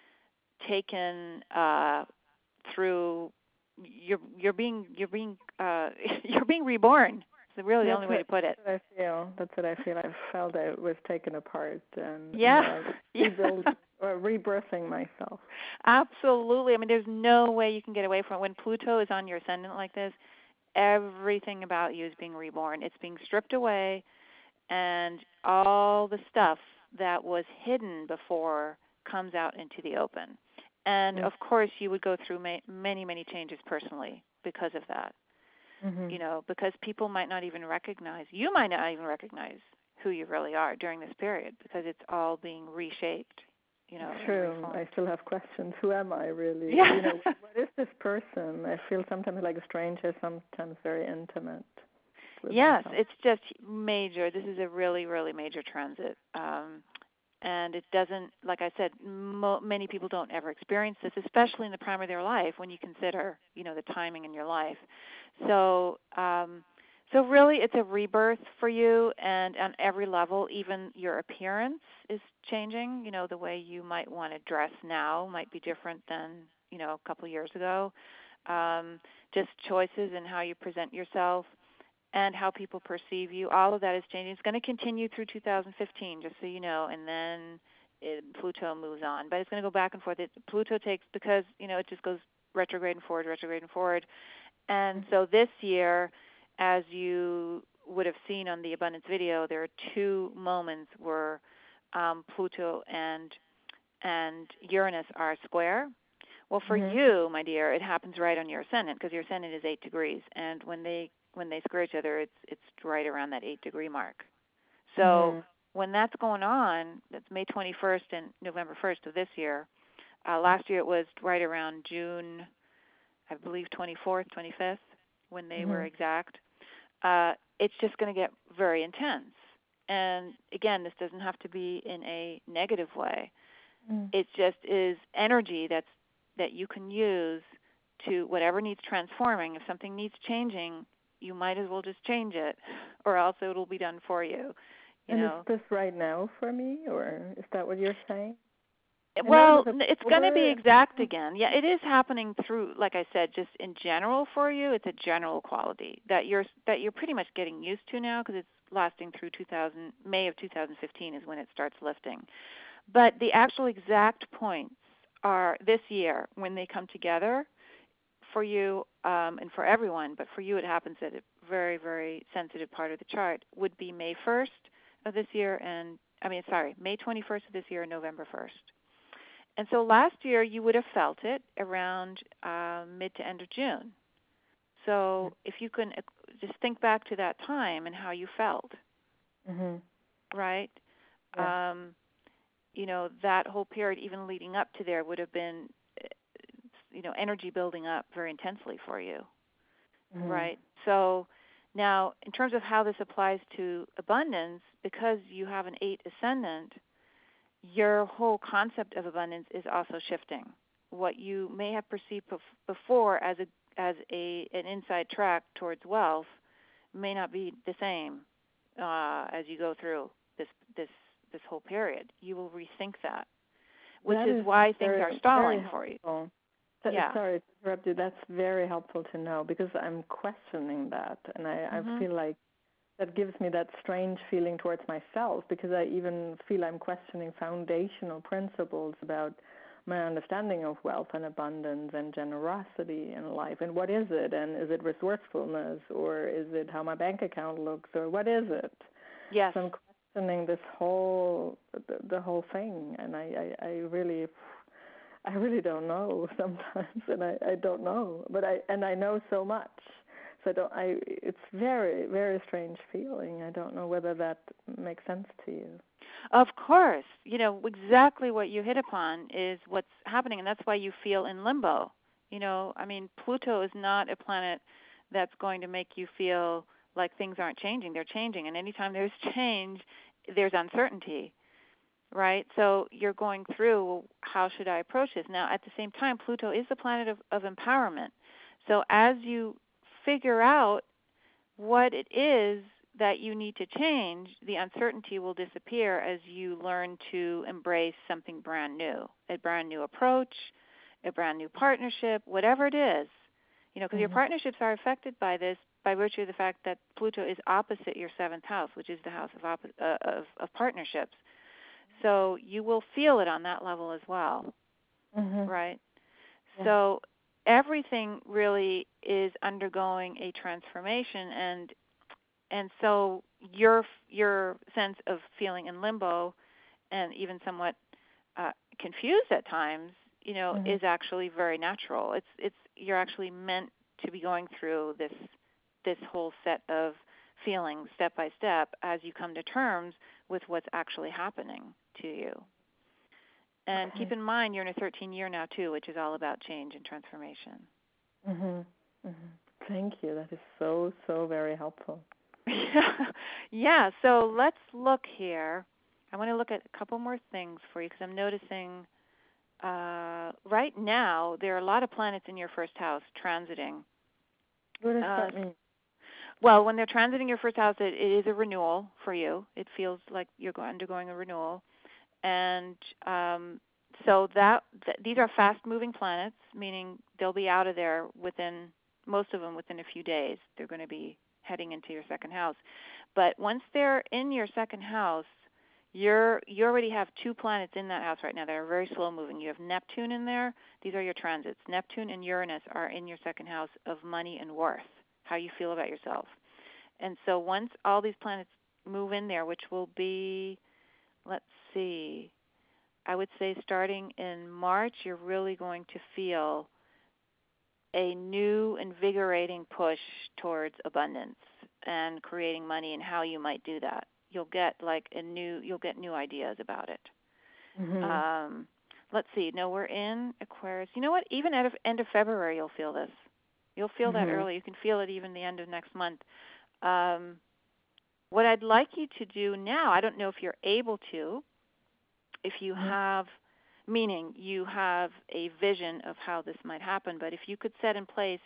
taken uh, through. You're you're being you're being uh, you're being reborn. It's really the That's only way what, to put that's it. what I feel. That's what I feel. I felt I was taken apart, and you Yeah, know, I was yeah, rebuild or rebirthing myself. absolutely. I mean, there's no way you can get away from it. When Pluto is on your ascendant like this, everything about you is being reborn. It's being stripped away, and all the stuff that was hidden before comes out into the open. And of course, you would go through ma- many, many changes personally because of that. Mm-hmm. You know, because people might not even recognize, you might not even recognize who you really are during this period because it's all being reshaped, you know, It's and true. I reformed. still have questions. Who am I really? Yeah. You know, what is this person? I feel sometimes like a stranger, sometimes very intimate with Yes, myself. it's just major. This is a really, really major transit. Um, and it doesn't, like I said, mo- many people don't ever experience this, especially in the prime of their life when you consider, you know, the timing in your life. So, um, so really, it's a rebirth for you, and on every level, even your appearance is changing. You know, the way you might want to dress now might be different than, you know, a couple years ago. Um, just choices in how you present yourself and how people perceive you. All of that is changing. It's going to continue through two thousand fifteen, just so you know, and then it, Pluto moves on. But it's going to go back and forth. It, Pluto takes, because, you know, it just goes retrograde and forward, retrograde and forward. And so this year, as you would have seen on the Abundance video, there are two moments where um, Pluto and and Uranus are square. Well, for Mhm. you, my dear, it happens right on your ascendant because your ascendant is eight degrees, and when they when they square each other, it's it's right around that eight degree mark. So Mhm. when that's going on, that's May twenty-first and November first of this year. Uh, last year it was right around June, I believe twenty-fourth, twenty-fifth, when they were Mhm. exact. Uh, it's just going to get very intense. And again, this doesn't have to be in a negative way. Mhm. It just is energy that's that you can use to whatever needs transforming. If something needs changing, you might as well just change it, or else it'll be done for you. You And is know. this right now for me, or is that what you're saying? I know it Well, was it's going to be October. exact again. Yeah, it is happening through, like I said, just in general for you. It's a general quality that you're that you're pretty much getting used to now because it's lasting through two thousand May of two thousand fifteen is when it starts lifting. But the actual exact points are this year when they come together for you um, and for everyone, but for you it happens at a very, very sensitive part of the chart, would be May first of this year and, I mean, sorry, May twenty-first of this year and November first. And so last year you would have felt it around uh, mid to end of June. So if you can uh, just think back to that time and how you felt, Mhm. right? Yeah. Um, you know, that whole period, even leading up to there, would have been, you know, energy building up very intensely for you, Mhm. right? So now, in terms of how this applies to abundance, because you have an eight ascendant, your whole concept of abundance is also shifting. What you may have perceived before as a as a an inside track towards wealth may not be the same uh, as you go through this this this whole period. You will rethink that, which That is is why things very, are stalling very for you. helpful. So- Yeah. Sorry to interrupt you. That's very helpful to know because I'm questioning that, and I, Mhm. I feel like that gives me that strange feeling towards myself because I even feel I'm questioning foundational principles about my understanding of wealth and abundance and generosity in life. And what is it? And is it resourcefulness, or is it how my bank account looks, or what is it? Yes. So I'm questioning this whole the, the whole thing, and I, I, I really I really don't know sometimes, and I, I don't know, but I and I know so much. So I don't. I. It's very, very strange feeling. I don't know whether that makes sense to you. Of course. You know, exactly what you hit upon is what's happening, and that's why you feel in limbo. You know, I mean, Pluto is not a planet that's going to make you feel like things aren't changing. They're changing, and anytime there's change, there's uncertainty, right? So you're going through, well, how should I approach this? Now, at the same time, Pluto is the planet of, of empowerment. So as you figure out what it is that you need to change, the uncertainty will disappear as you learn to embrace something brand new, a brand new approach, a brand new partnership, whatever it is. You know, because mm-hmm. your partnerships are affected by this by virtue of the fact that Pluto is opposite your seventh house, which is the house of op- uh, of, of partnerships. So you will feel it on that level as well, mm-hmm. right? Yeah. So everything really is undergoing a transformation, and and so your your sense of feeling in limbo and even somewhat uh, confused at times, you know, mm-hmm. is actually very natural. It's it's you're actually meant to be going through this this whole set of feelings step by step as you come to terms with what's actually happening to you. And okay. keep in mind, you're in a thirteen year now too, which is all about change and transformation. Mhm. Mhm. Thank you. That is so so very helpful. Yeah. So let's look here. I want to look at a couple more things for you because I'm noticing uh, right now there are a lot of planets in your first house transiting. What does uh, that mean? Well, when they're transiting your first house, it, it is a renewal for you. It feels like you're undergoing a renewal. And um, so that th- these are fast-moving planets, meaning they'll be out of there within, most of them within a few days. They're going to be heading into your second house. But once they're in your second house, you're you already have two planets in that house right now that are very slow-moving. You have Neptune in there. These are your transits. Neptune and Uranus are in your second house of money and worth, how you feel about yourself. And so once all these planets move in there, which will be, let's see, I would say starting in March, you're really going to feel a new, invigorating push towards abundance and creating money and how you might do that. You'll get like a new, you'll get new ideas about it. Mm-hmm. Um, let's see. No, we're in Aquarius. You know what? Even at the end of February, you'll feel this. You'll feel mm-hmm. that early. You can feel it even the end of next month. Um, what I'd like you to do now, I don't know if you're able to, if you mm-hmm. have, meaning you have a vision of how this might happen, but if you could set in place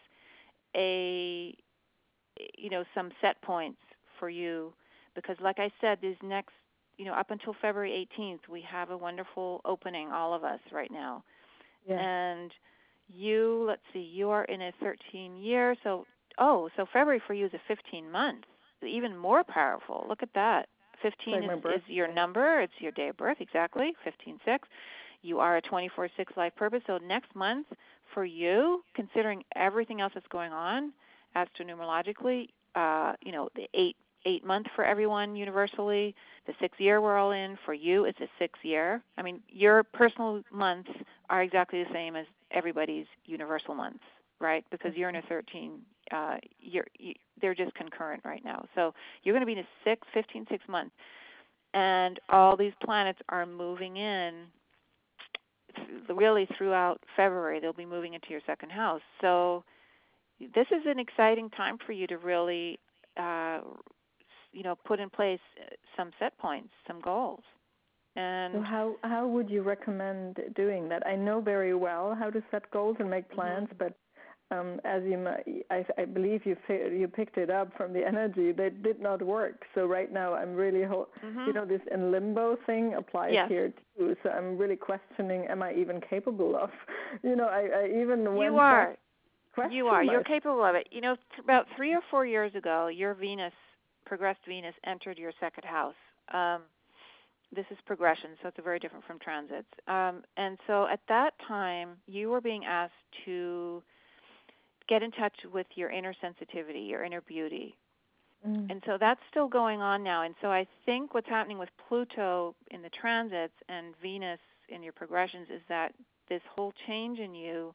a, you know, some set points for you, because like I said, these next, you know, up until February eighteenth, we have a wonderful opening, all of us right now. Yeah. And you, let's see, you are in a thirteen year, so, oh, so February for you is a fifteen months, even more powerful. Look at that. fifteen like is, is your number. It's your day of birth, exactly, fifteen six. You are a twenty-four six life purpose. So next month for you, considering everything else that's going on astronumerologically, uh, you know, the eight eight month for everyone universally, the six year we're all in. For you, it's a six year. I mean, your personal months are exactly the same as everybody's universal months, right? Because you're in a thirteen, uh, you're, you, they're just concurrent right now. So you're going to be in a six, fifteen, six months. And all these planets are moving in really throughout February. They'll be moving into your second house. So this is an exciting time for you to really, uh, you know, put in place some set points, some goals. And so how how would you recommend doing that? I know very well how to set goals and make plans, mm-hmm. but um, as you might, I, I believe you fi- you picked it up from the energy, they did not work. So right now I'm really, ho- Mm-hmm. you know, this in limbo thing applies Yes. here too. So I'm really questioning, am I even capable of, you know, I, I even went You are. question You are. You're myself. capable of it. You know, th- about three or four years ago, your Venus, progressed Venus, entered your second house. Um, this is progression, so it's very different from transits. Um, and so at that time, you were being asked to get in touch with your inner sensitivity, your inner beauty. Mm. And so that's still going on now. And so I think what's happening with Pluto in the transits and Venus in your progressions is that this whole change in you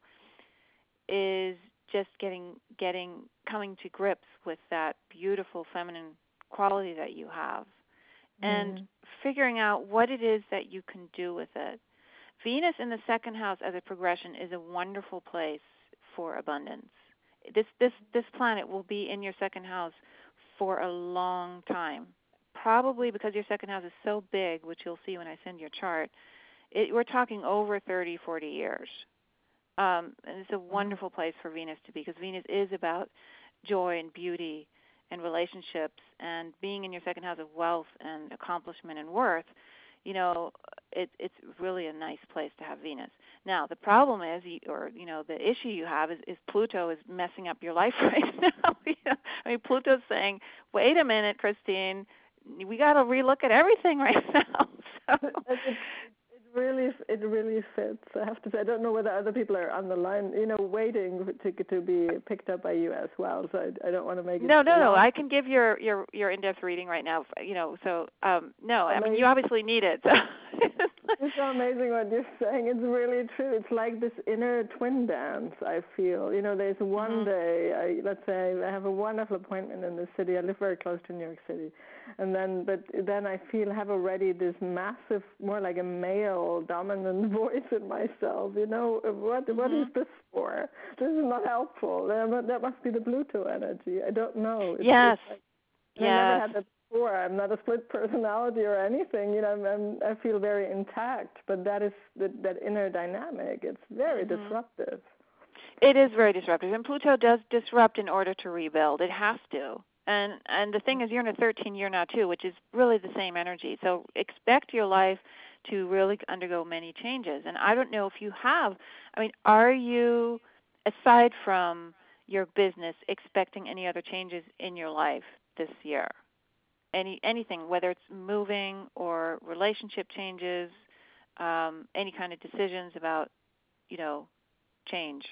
is just getting getting coming to grips with that beautiful feminine quality that you have, and Mm. figuring out what it is that you can do with it. Venus in the second house as a progression is a wonderful place for abundance. This this this planet will be in your second house for a long time. Probably because your second house is so big, which you'll see when I send your chart. It, we're talking over thirty, forty years. Um, and it's a wonderful place for Venus to be, because Venus is about joy and beauty and relationships, and being in your second house of wealth and accomplishment and worth. You know, it, it's really a nice place to have Venus. Now, the problem is, or you know, the issue you have is, is Pluto is messing up your life right now. You know? I mean, Pluto's saying, "Wait a minute, Christine, we got to relook at everything right now." So. It really, it really fits. I have to say, I don't know whether other people are on the line, you know, waiting to to be picked up by you as well. So I, I don't want to make it. No, no, long. no. I can give your your your in-depth reading right now. You know, so um, no. I mean, you obviously need it. So. It's so amazing what you're saying. It's really true. It's like this inner twin dance, I feel. You know, there's one mm-hmm. day, I, let's say I have a wonderful appointment in the city. I live very close to New York City. And then, but then I feel have already this massive, more like a male dominant voice in myself. You know, what mm-hmm. what is this for? This is not helpful. That must be the Pluto energy. I don't know. It's, yes. It's like, yes. I never had that before. I'm not a split personality or anything. You know, I'm, I'm, I feel very intact. But that is the, that inner dynamic. It's very mm-hmm. disruptive. It is very disruptive, and Pluto does disrupt in order to rebuild. It has to. And and the thing is, you're in a thirteen year now too, which is really the same energy. So expect your life to really undergo many changes. And I don't know if you have. I mean, are you, aside from your business, expecting any other changes in your life this year? Any anything, whether it's moving or relationship changes, um, any kind of decisions about, you know, change?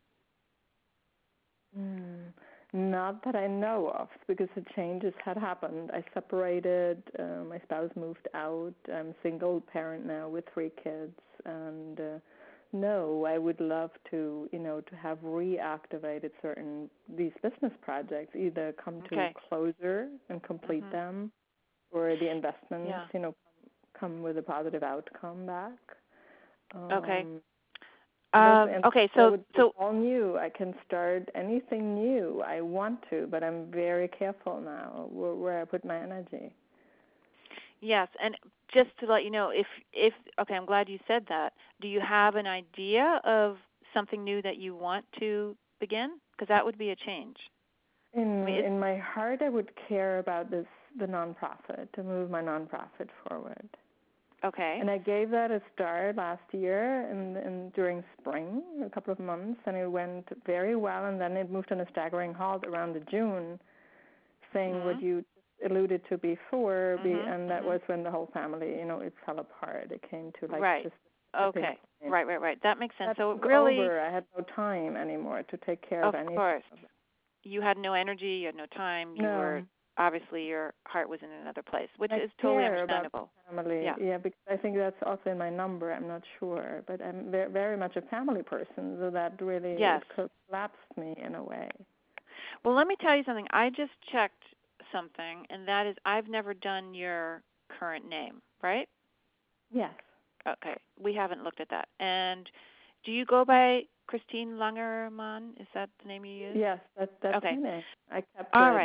Mm. Not that I know of, because the changes had happened. I separated, uh, my spouse moved out, I'm a single parent now with three kids, and uh, no, I would love to, you know, to have reactivated certain, these business projects, either come to okay. closure and complete mm-hmm. them, or the investments, yeah. you know, come with a positive outcome back. Um, okay. Um, okay, so so all new. I can start anything new I want to, but I'm very careful now where, where I put my energy. Yes, and just to let you know, if if okay, I'm glad you said that. Do you have an idea of something new that you want to begin? Because that would be a change. In I mean, in my heart, I would care about this the nonprofit, to move my nonprofit forward. Okay. And I gave that a start last year in, in during spring, a couple of months, and it went very well. And then it moved on a staggering halt around the June, saying mm-hmm. what you alluded to before, mm-hmm. be, and that mm-hmm. was when the whole family, you know, it fell apart. It came to like right. this. Okay. Right, right, right. That makes sense. That so was really, over. I had no time anymore to take care of, of anything. Of course. You had no energy. You had no time. You no. were. Obviously, your heart was in another place, which I is totally care understandable. About family. Yeah. yeah, because I think that's also in my number. I'm not sure, but I'm very much a family person, so that really yes. collapsed me in a way. Well, let me tell you something. I just checked something, and that is I've never done your current name, right? Yes. Okay. We haven't looked at that. And do you go by Christine Langermann? Is that the name you use? Yes, that, that's okay. my name. I kept All it right.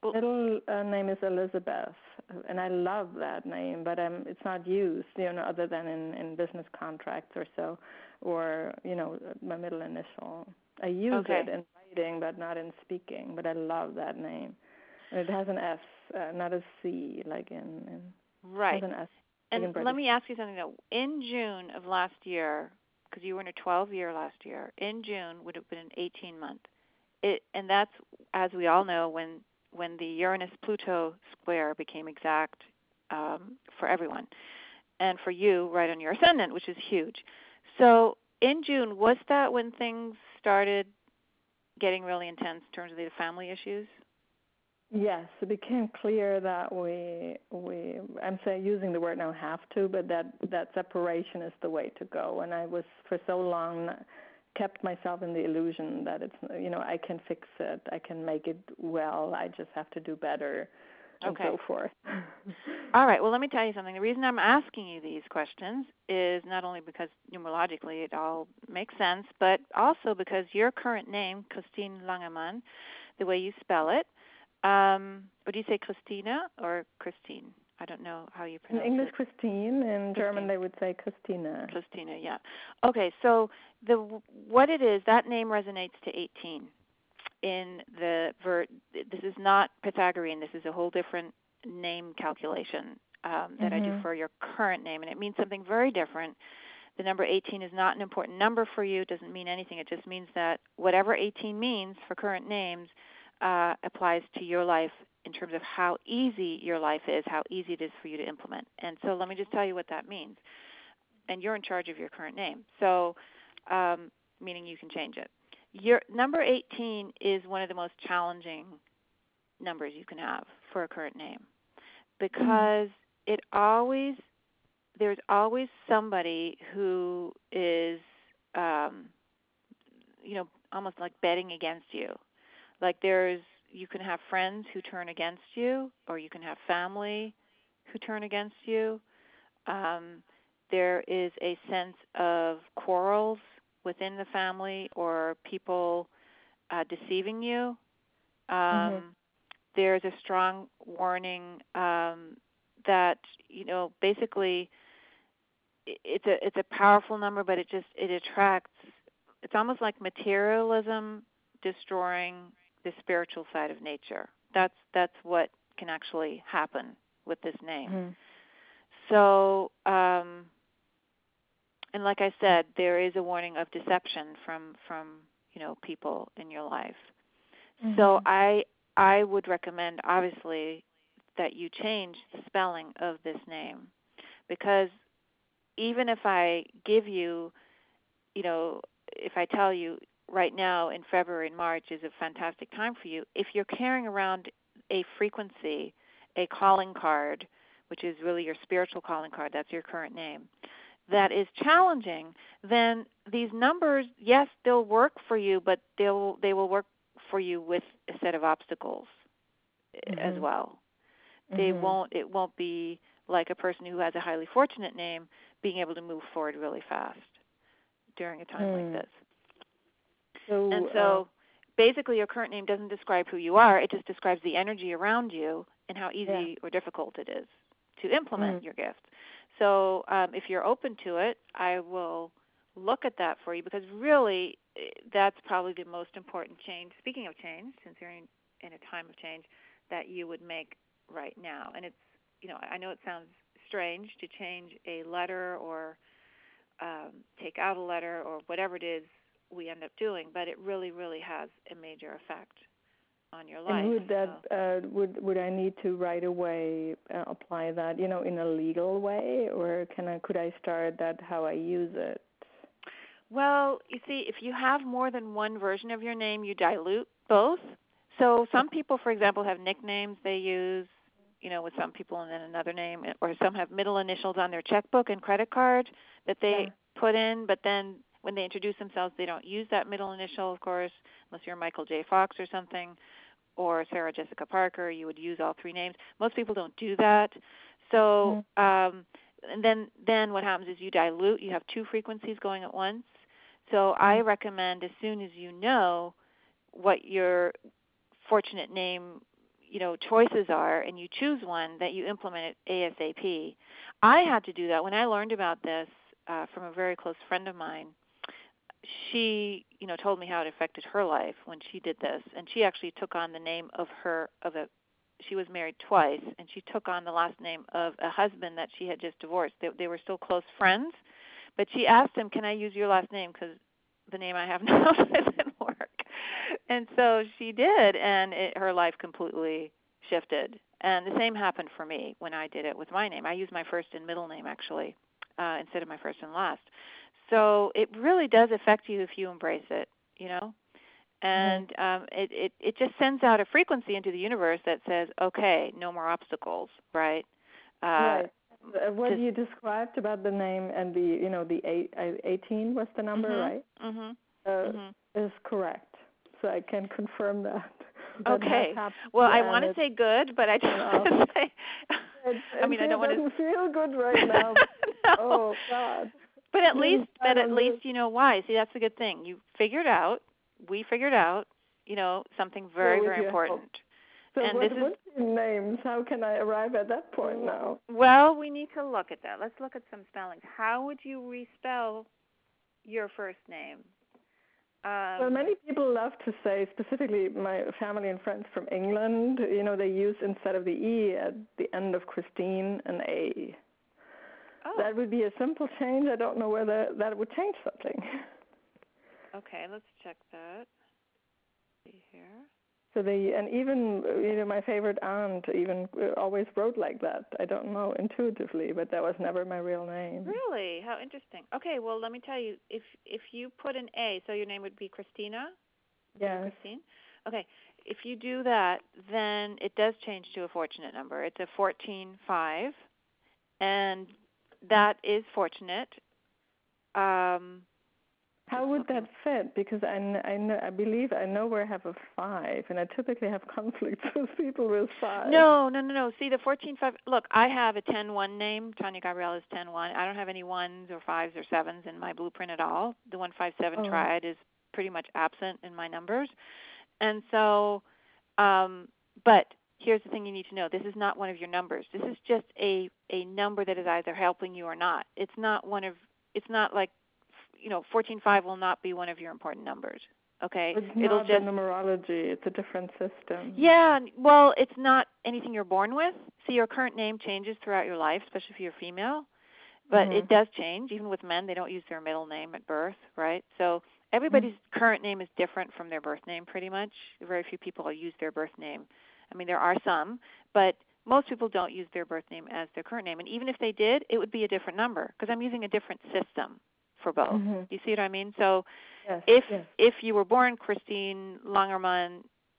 Well, middle uh, name is Elizabeth, and I love that name, but um, it's not used, you know, other than in, in business contracts or so, or, you know, my middle initial. I use okay. it in writing, but not in speaking, but I love that name. And it has an S, uh, not a C, like in, in Right. it has an S. And Like in let British. me ask you something, though. In June of last year, because you were in a twelve-year last year, in June would have been an eighteen-month. It, and that's, as we all know, when when the Uranus-Pluto square became exact um, for everyone, and for you, right on your ascendant, which is huge. So in June, was that when things started getting really intense in terms of the family issues? Yes, it became clear that we we I'm saying using the word now have to, but that that separation is the way to go. And I was for so long kept myself in the illusion that it's, you know, I can fix it, I can make it well, I just have to do better, and Okay. so forth. All right. Well, let me tell you something. The reason I'm asking you these questions is not only because numerologically it all makes sense, but also because your current name, Christine Langemann, the way you spell it, um, would you say Christina or Christine? I don't know how you In pronounce English, it. Christine. In Christine. German, they would say Christina. Christina, yeah. Okay, so the what it is, that name resonates to eighteen. In the ver, this is not Pythagorean. This is a whole different name calculation um, that mm-hmm. I do for your current name, and it means something very different. The number eighteen is not an important number for you. It doesn't mean anything. It just means that whatever eighteen means for current names uh, applies to your life in terms of how easy your life is, how easy it is for you to implement. And so let me just tell you what that means. And you're in charge of your current name, so um, meaning you can change it. Your number eighteen is one of the most challenging numbers you can have for a current name because it always there's always somebody who is um, you know almost like betting against you. Like there's you can have friends who turn against you, or you can have family who turn against you. Um, there is a sense of quarrels within the family or people uh, deceiving you. Um, mm-hmm. There's a strong warning um, that, you know, basically it's a it's a powerful number, but it just it attracts. It's almost like materialism destroying the spiritual side of nature. That's that's what can actually happen with this name. Mm-hmm. So, um, and like I said, there is a warning of deception from from you know people in your life. Mm-hmm. So I I would recommend obviously that you change the spelling of this name, because even if I give you, you know, if I tell you right now in February and March is a fantastic time for you, if you're carrying around a frequency, a calling card, which is really your spiritual calling card, that's your current name, that is challenging, then these numbers, yes, they'll work for you, but they'll they will work for you with a set of obstacles mm-hmm. as well. Mm-hmm. They won't. It won't be like a person who has a highly fortunate name being able to move forward really fast during a time mm. like this. So, and so, uh, basically, your current name doesn't describe who you are. It just describes the energy around you and how easy yeah. or difficult it is to implement mm. your gift. So um, if you're open to it, I will look at that for you, because really that's probably the most important change, speaking of change, since you're in, in a time of change, that you would make right now. And it's, you know, I know it sounds strange to change a letter or um, take out a letter or whatever it is we end up doing, but it really, really has a major effect on your life. And would that so. uh, would would I need to right away uh, apply that, you know, in a legal way, or can I could I start that how I use it? Well, you see, if you have more than one version of your name, you dilute both. So some people, for example, have nicknames they use, you know, with some people, and then another name, or some have middle initials on their checkbook and credit card that they yeah. put in, but then when they introduce themselves, they don't use that middle initial, of course, unless you're Michael J. Fox or something, or Sarah Jessica Parker. You would use all three names. Most people don't do that. So, mm-hmm. um, and then then what happens is you dilute. You have two frequencies going at once. So mm-hmm. I recommend, as soon as you know what your fortunate name, you know, choices are and you choose one, that you implement it ASAP. I had to do that when I learned about this uh, from a very close friend of mine. She, you know, told me how it affected her life when she did this, and she actually took on the name of her of a. She was married twice, and she took on the last name of a husband that she had just divorced. They, they were still close friends, but she asked him, "Can I use your last name? Because the name I have now doesn't work." And so she did, and it, her life completely shifted. And the same happened for me when I did it with my name. I used my first and middle name, actually, uh, instead of my first and last. So it really does affect you if you embrace it, you know? And mm-hmm. um, it, it, it just sends out a frequency into the universe that says, okay, no more obstacles, right? Uh, right. Uh, what just, you described about the name and the, you know, the eight, uh, eighteen was the number, mm-hmm, right? Mm-hmm, uh, mm-hmm. Is correct. So I can confirm that. that okay. Well, I want to say good, but I don't want to say. It, I mean, it I don't want to. Doesn't feel good right now. No. Oh God. But at least, but at least you know why. See, that's the good thing. You figured out. We figured out. You know, something very, so very important. Help. So and what, this what's is, your names? How can I arrive at that point now? Well, we need to look at that. Let's look at some spellings. How would you respell your first name? Um, well, many people love to say, specifically my family and friends from England, you know, they use instead of the E at the end of Christine an A. Oh. That would be a simple change. I don't know whether that would change something. Okay, let's check that. See here. So they, and even, you know, my favorite aunt even always wrote like that. I don't know intuitively, but that was never my real name. Really? How interesting. Okay, well, let me tell you, if if you put an A, so your name would be Christina? Yes. Christine? Okay, if you do that, then it does change to a fortunate number. It's a fourteen five, and that is fortunate. Um, How would that fit? Because I, I, know, I believe I know where I have a five, and I typically have conflicts with people with five. No, no, no, no. See, the fourteen five, look, I have a ten one name. Tanya Gabrielle is ten one. I don't have any ones or fives or sevens in my blueprint at all. The one five seven oh. triad is pretty much absent in my numbers. And so, um, but here's the thing you need to know. This is not one of your numbers. This is just a, a number that is either helping you or not. It's not one of, it's not like, you know, fourteen five will not be one of your important numbers. Okay, it's it'll not just the numerology. It's a different system. Yeah, well, it's not anything you're born with. See, your current name changes throughout your life, especially if you're female. But mm-hmm. it does change. Even with men, they don't use their middle name at birth, right? So everybody's mm-hmm. current name is different from their birth name, pretty much. Very few people use their birth name. I mean, there are some, but most people don't use their birth name as their current name. And even if they did, it would be a different number because I'm using a different system for both. Mm-hmm. You see what I mean? So yes, if yes. if you were born Christine Langerman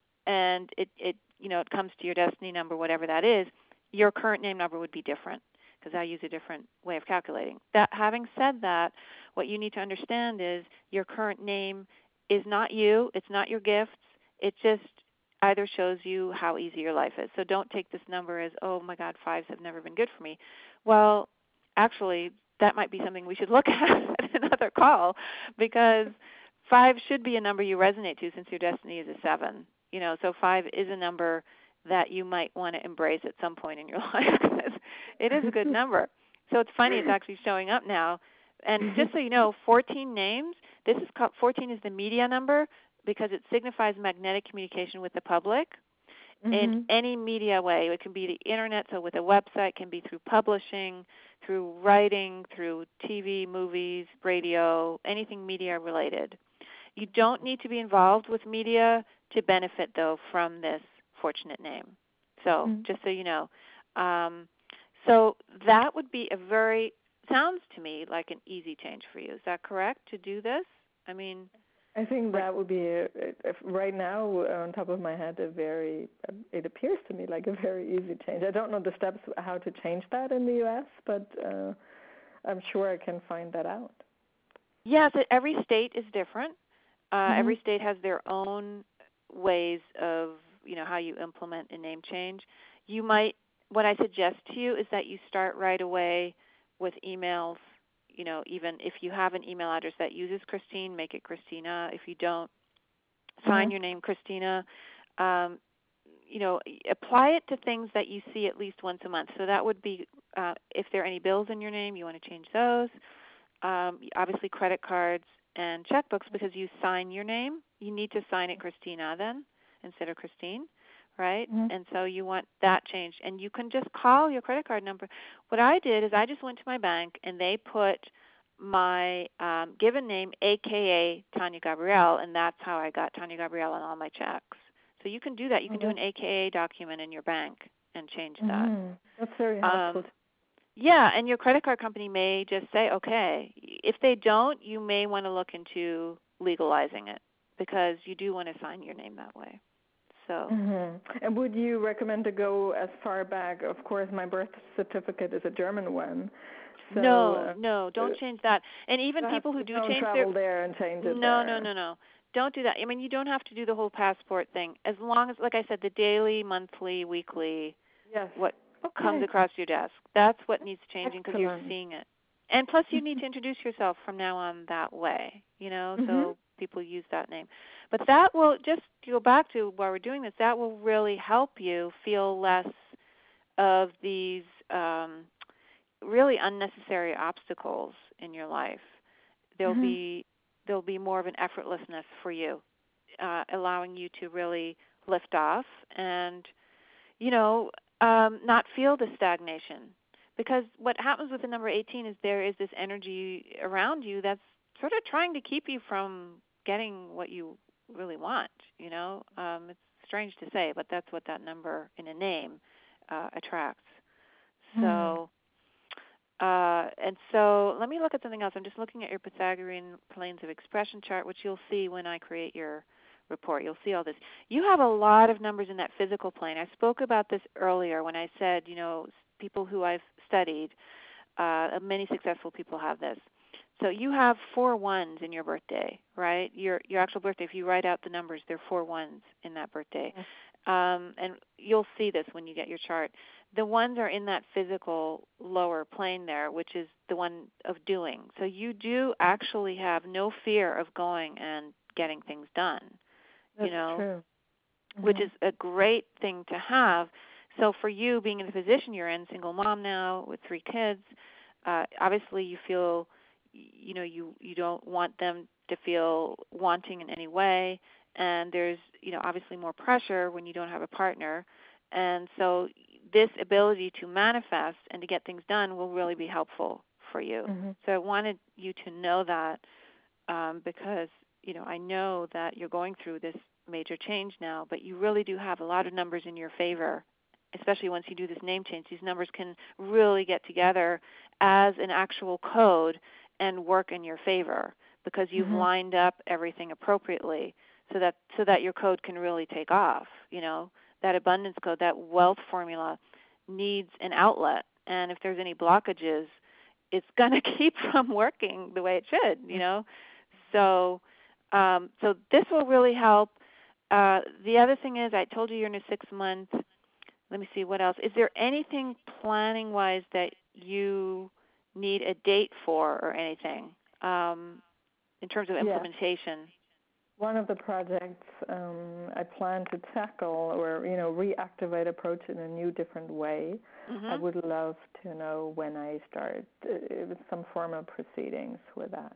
and it, it you know it comes to your destiny number, whatever that is, your current name number would be different because I use a different way of calculating. That having said that, what you need to understand is your current name is not you. It's not your gifts. It just either shows you how easy your life is. So don't take this number as, oh my God, fives have never been good for me. Well, actually, that might be something we should look at at another call because five should be a number you resonate to since your destiny is a seven. You know, so five is a number that you might want to embrace at some point in your life because it is a good number. So it's funny it's actually showing up now. And just so you know, fourteen names, this is called, fourteen is the media number because it signifies magnetic communication with the public. Mm-hmm. In any media way. It can be the internet, so with a website, it can be through publishing, through writing, through T V, movies, radio, anything media related. You don't need to be involved with media to benefit, though, from this fortunate name. So mm-hmm. just so you know. Um, so that would be a very, sounds to me like an easy change for you. Is that correct, to do this? I mean... I think that would be, a, if right now, on top of my head, a very, it appears to me like a very easy change. I don't know the steps how to change that in the U S, but uh, I'm sure I can find that out. Yes, every state is different. Uh, mm-hmm. Every state has their own ways of, you know, how you implement a name change. You might, what I suggest to you is that you start right away with emails. You know, even if you have an email address that uses Christine, make it Christina. If you don't, sign mm-hmm. your name Christina. Um, you know, apply it to things that you see at least once a month. So that would be uh, if there are any bills in your name, you want to change those. Um, obviously, credit cards and checkbooks, because you sign your name. You need to sign it Christina then instead of Christine, right? Mm-hmm. And so you want that changed. And you can just call your credit card number. What I did is I just went to my bank and they put my um, given name, a k a. Tanya Gabrielle, and that's how I got Tanya Gabrielle on all my checks. So you can do that. You can Okay. do an A K A document in your bank and change that. Mm-hmm. That's very helpful. Um, yeah, and your credit card company may just say, okay. If they don't, you may want to look into legalizing it because you do want to sign your name that way. So. Mm-hmm. And would you recommend to go as far back? Of course, my birth certificate is a German one. So, no, uh, no, don't change that. And even I people who do don't change travel their there and change it no, there. no, no, no. Don't do that. I mean, you don't have to do the whole passport thing. As long as, like I said, the daily, monthly, weekly, Yes. what Okay. comes across your desk, that's what needs changing because you're Excellent. seeing it. And plus, you need to introduce yourself from now on that way, you know, Mm-hmm. so people use that name. But that will, just to go back to while we're doing this, that will really help you feel less of these um, really unnecessary obstacles in your life. There'll Mm-hmm. be there'll be more of an effortlessness for you, uh, allowing you to really lift off and, you know, um, not feel the stagnation. Because what happens with the number eighteen is there is this energy around you that's sort of trying to keep you from getting what you really want, you know. Um, it's strange to say, but that's what that number in a name uh, attracts. So... Uh, and so let me look at something else. I'm just looking at your Pythagorean planes of expression chart, which you'll see when I create your report. You'll see all this. You have a lot of numbers in that physical plane. I spoke about this earlier when I said, you know, people who I've studied, uh, many successful people have this. So you have four ones in your birthday, right? Your your actual birthday, if you write out the numbers, there are four ones in that birthday. Um, and you'll see this when you get your chart. The ones are in that physical lower plane there, which is the one of doing. So you do actually have no fear of going and getting things done. That's you know, true. Mm-hmm. Which is a great thing to have. So for you, being in the position you're in, single mom now with three kids, uh, obviously you feel, you know, you, you don't want them to feel wanting in any way. And there's, you know, obviously more pressure when you don't have a partner. And so this ability to manifest and to get things done will really be helpful for you. Mm-hmm. So I wanted you to know that um, because, you know, I know that you're going through this major change now, but you really do have a lot of numbers in your favor, especially once you do this name change. These numbers can really get together as an actual code and work in your favor because you've Mm-hmm. lined up everything appropriately so that so that your code can really take off. You know, that abundance code, that wealth formula needs an outlet, and if there's any blockages, it's going to keep from working the way it should, you know. So um, so this will really help. Uh, the other thing is, I told you you're in a six-month. Let me see, what else? Is there anything planning-wise that you need a date for or anything um, in terms of implementation? Yeah. One of the projects um, I plan to tackle or, you know, reactivate approach in a new, different way. Mm-hmm. I would love to know when I start uh, with some formal proceedings with that.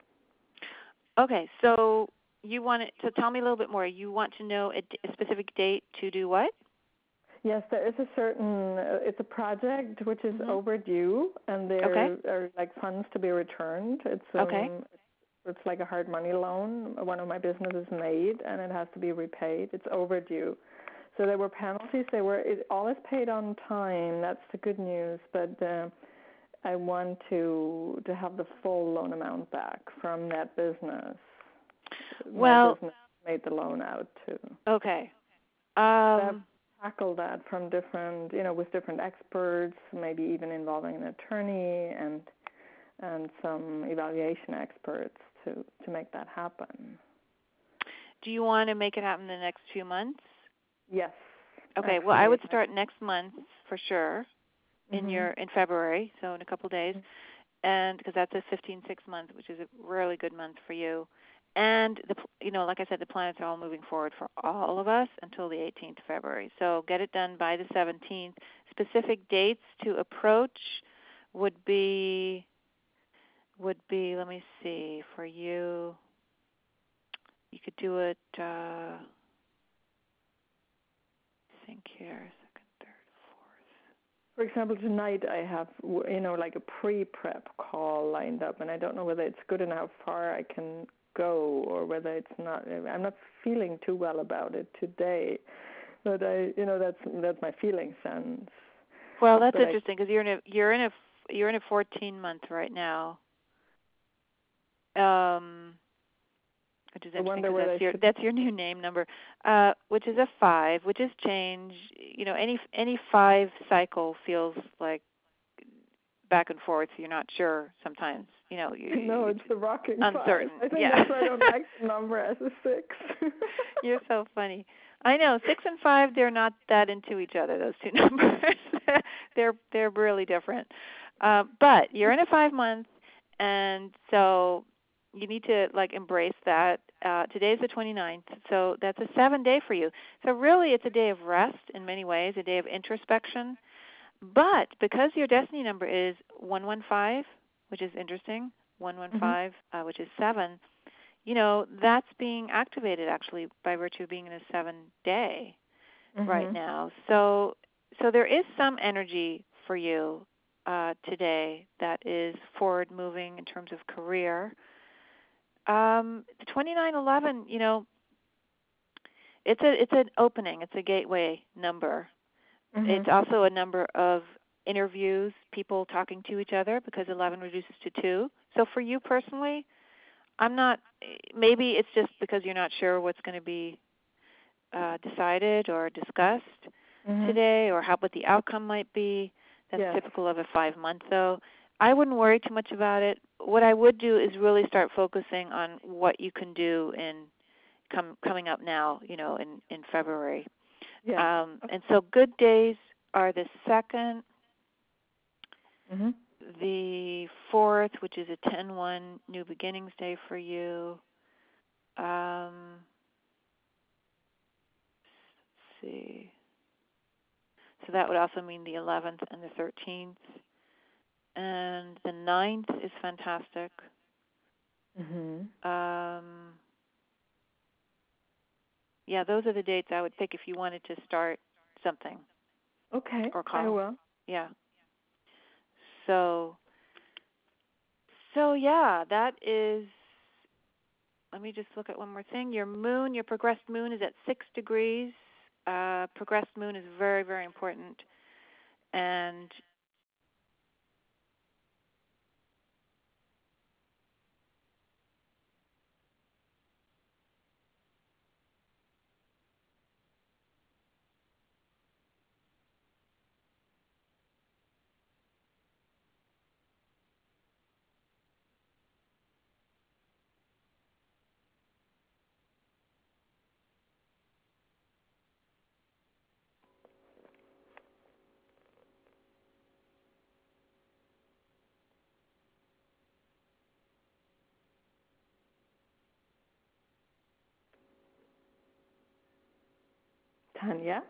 Okay, so you want it, so tell me a little bit more. You want to know a, a specific date to do what? Yes, there is a certain, uh, it's a project which is mm-hmm. overdue, and there okay. are like funds to be returned. It's um, okay. It's like a hard money loan. One of my businesses made, and it has to be repaid. It's overdue. So there were penalties. They were it all is paid on time. That's the good news. But uh, I want to to have the full loan amount back from that business. Well, my business made the loan out to. Okay. Um, tackle that from different, you know, with different experts, maybe even involving an attorney and and some evaluation experts to, to make that happen. Do you want to make it happen in the next few months? Yes. Okay. Actually, well, I would start next month for sure. In mm-hmm. your in February, so in a couple of days, mm-hmm. and because that's a fifteen six month, which is a really good month for you. And, the, you know, like I said, the planets are all moving forward for all of us until the eighteenth of February. So get it done by the seventeenth. Specific dates to approach would be, would be, let me see, for you, you could do it, uh, I think here, second, third, fourth. For example, tonight I have, you know, like a pre-prep call lined up, and I don't know whether it's good and how far I can go, or whether it's not. I'm not feeling too well about it today, but I, you know, that's that's my feeling sense. Well, that's but interesting because you're in a you're in a you're in a fourteen month right now. Um, which is interesting because that's your that's your new name number, uh, which is a five, which is change. You know, any any five cycle feels like back and forth. You're not sure sometimes. You know, you, no, it's the rocking uncertain. five. I think yeah. that's why I don't like the number as a six. You're so funny. I know six and five. They're not that into each other. Those two numbers. they're they're really different. Uh, but you're in a five month, and so you need to like embrace that. Uh, today's the twenty-ninth, so that's a seven day for you. So really, it's a day of rest in many ways, a day of introspection. But because your destiny number is one one five, which is interesting, one one five, mm-hmm. uh, which is seven, you know, that's being activated actually by virtue of being in a seven day mm-hmm. right now. So so there is some energy for you uh, today that is forward moving in terms of career. Um, the twenty-nine eleven, you know, it's a it's an opening, it's a gateway number. Mm-hmm. It's also a number of interviews, people talking to each other, because eleven reduces to two. So for you personally, I'm not, maybe it's just because you're not sure what's going to be uh, decided or discussed mm-hmm. today, or how what the outcome might be. That's yes. typical of a five-month, though. I wouldn't worry too much about it. What I would do is really start focusing on what you can do in com- coming up now, you know, in, in February. Yeah. Um, and so good days are the second, mm-hmm. the fourth, which is a ten one New Beginnings Day for you. Um, let's see. So that would also mean the eleventh and the thirteenth. And the ninth is fantastic. Mm-hmm. Um, yeah, those are the dates I would pick if you wanted to start something. Okay, or call. I will. Yeah. So, so yeah, that is, let me just look at one more thing. Your moon, your progressed moon is at six degrees. Uh, progressed moon is very, very important. And Tanya?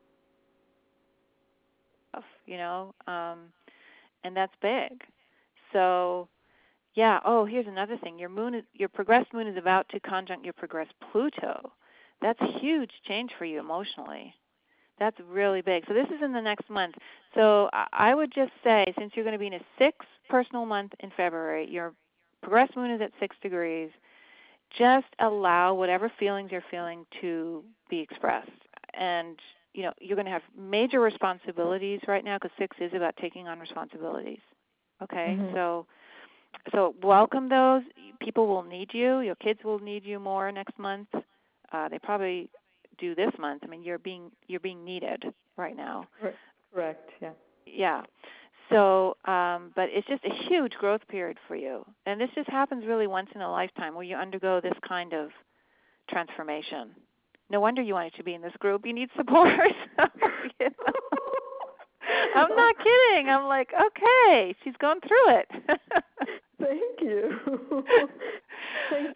You know, um, and that's big. So, yeah. Oh, here's another thing. Your moon, is, your progressed moon, is about to conjunct your progressed Pluto. That's a huge change for you emotionally. That's really big. So this is in the next month. So I would just say, since you're going to be in a six personal month in February, your progressed moon is at six degrees. Just allow whatever feelings you're feeling to be expressed. And you know, you're going to have major responsibilities right now, because six is about taking on responsibilities. Okay, mm-hmm. so so welcome those. People will need you. Your kids will need you more next month. Uh, they probably do this month. I mean, you're being you're being needed right now. Correct. Yeah. Yeah. So, um, but it's just a huge growth period for you, and this just happens really once in a lifetime, where you undergo this kind of transformation. No wonder you wanted to be in this group. You need support. you know? I'm not kidding. I'm like, okay, she's going through it. Thank you. Thank you so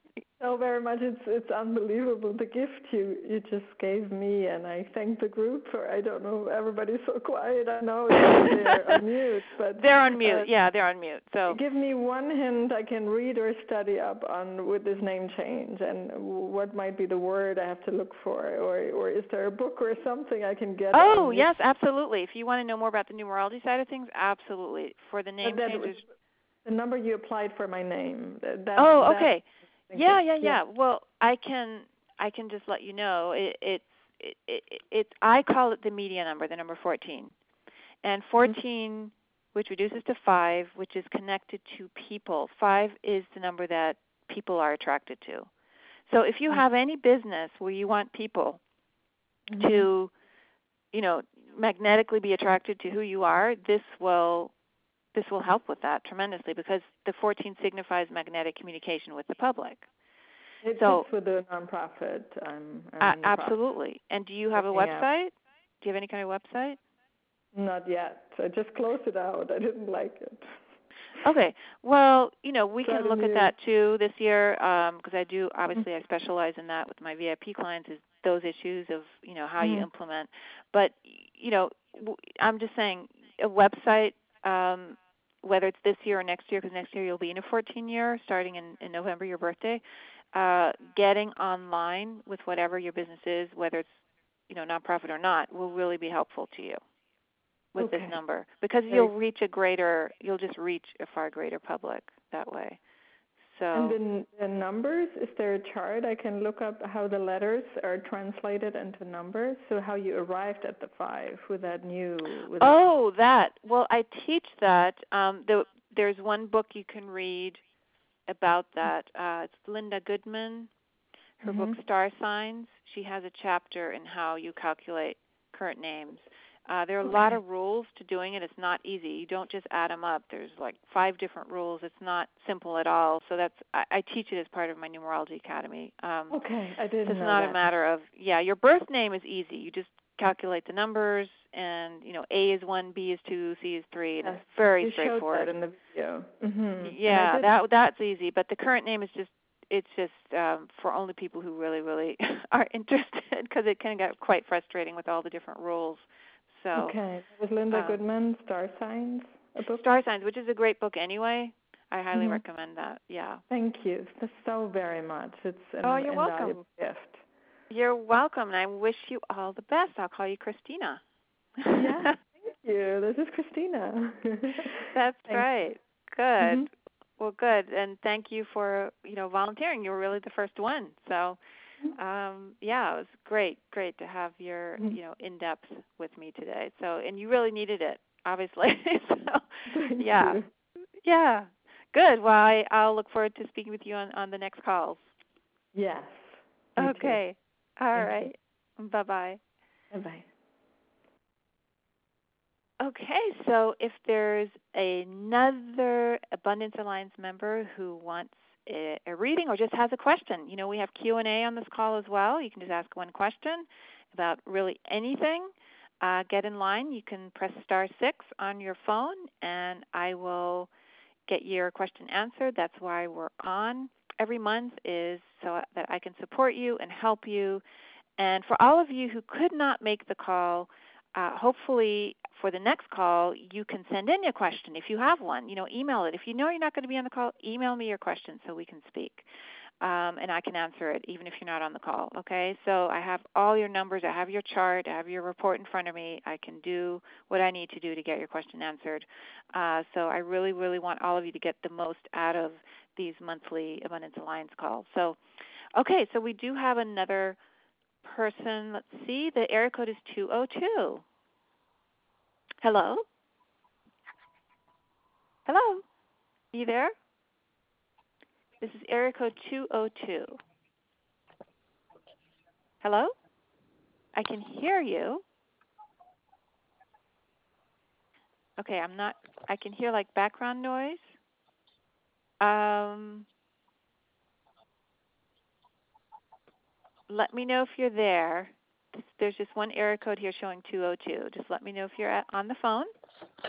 so very much. It's it's unbelievable the gift you you just gave me, and I thank the group for. I don't know. Everybody's so quiet. I know they're on mute, but they're on mute. Uh, yeah, they're on mute. So give me one hint I can read or study up on with this name change, and what might be the word I have to look for, or or is there a book or something I can get? Oh yes, absolutely. If you want to know more about the numerology side of things, absolutely. For the name that, changes. The number you applied for my name. That, oh, that, okay. Yeah, yeah, yeah, yeah. Well, I can I can just let you know it, it's it, it, it's I call it the media number, the number fourteen, and fourteen, mm-hmm. which reduces to five, which is connected to people. Five is the number that people are attracted to. So if you mm-hmm. have any business where you want people mm-hmm. to, you know, magnetically be attracted to who you are, this will. This will help with that tremendously because the fourteen signifies magnetic communication with the public. It so, fits with the nonprofit. I'm, I'm uh, absolutely. And do you have a website? Out. Do you have any kind of website? Not yet. I just closed it out. I didn't like it. Okay. Well, you know, we Try can look new. at that too this year because um, I do, obviously, I specialize in that with my V I P clients is those issues of, you know, how mm-hmm. you implement. But, you know, I'm just saying a website, um, whether it's this year or next year, because next year you'll be in a fourteen year, starting in, in November, your birthday, uh, getting online with whatever your business is, whether it's, you know, nonprofit or not, will really be helpful to you with okay. this number. Because you'll reach a greater, you'll just reach a far greater public that way. So. And then the numbers, is there a chart I can look up how the letters are translated into numbers? So how you arrived at the five with that new... With oh, that. Well, I teach that. Um, the, there's one book you can read about that. Uh, it's Linda Goodman, her mm-hmm. book Star Signs. She has a chapter in how you calculate current names. Uh, there are okay. a lot of rules to doing it. It's not easy. You don't just add them up. There's like five different rules. It's not simple at all. So that's I, I teach it as part of my Numerology Academy. Um, okay, I didn't so it's know not that. a matter of, yeah, your birth name is easy. You just calculate the numbers, and, you know, A is one, B is two, C is three, and yes. it's very you straightforward. You showed that in the video. Mm-hmm. Yeah, that that's easy. But the current name is just, it's just um, for only people who really, really are interested because it can get quite frustrating with all the different rules. So, okay. Was Linda um, Goodman, Star Signs, a book? Star Signs, which is a great book anyway. I highly mm-hmm. recommend that, yeah. Thank you so very much. It's an oh, you're invaluable welcome. gift. You're welcome, and I wish you all the best. I'll call you Christina. Yeah, thank you. This is Christina. That's Thank right. You. Good. Mm-hmm. Well, good, and thank you for, you know, volunteering. You were really the first one. So, um, yeah, it was great, great to have your, mm-hmm. you know, in-depth with me today. So, and you really needed it, obviously. so, thank yeah. you. Yeah. Good. Well, I, I'll look forward to speaking with you on, on the next calls. Yes. Okay. Too. All Thank right. You. Bye-bye. Bye-bye. Okay, so if there's another Abundance Alliance member who wants a, a reading or just has a question, you know, we have Q and A on this call as well. You can just ask one question about really anything. Uh, get in line. You can press star six on your phone, and I will get your question answered. That's why we're on every month, is so that I can support you and help you. And for all of you who could not make the call, Uh, hopefully for the next call, you can send in your question if you have one. You know, email it. If you know you're not going to be on the call, email me your question so we can speak. Um, and I can answer it even if you're not on the call, okay? So I have all your numbers. I have your chart. I have your report in front of me. I can do what I need to do to get your question answered. Uh, so I really, really want all of you to get the most out of these monthly Abundance Alliance calls. So, okay, so we do have another person. Let's see. The area code is two oh two. Hello? Hello? Are you there? This is area code two oh two. Hello? I can hear you. Okay, I'm not, I can hear like background noise. Um, let me know if you're there. There's just one area code here showing two oh two. Just let me know if you're at, on the phone.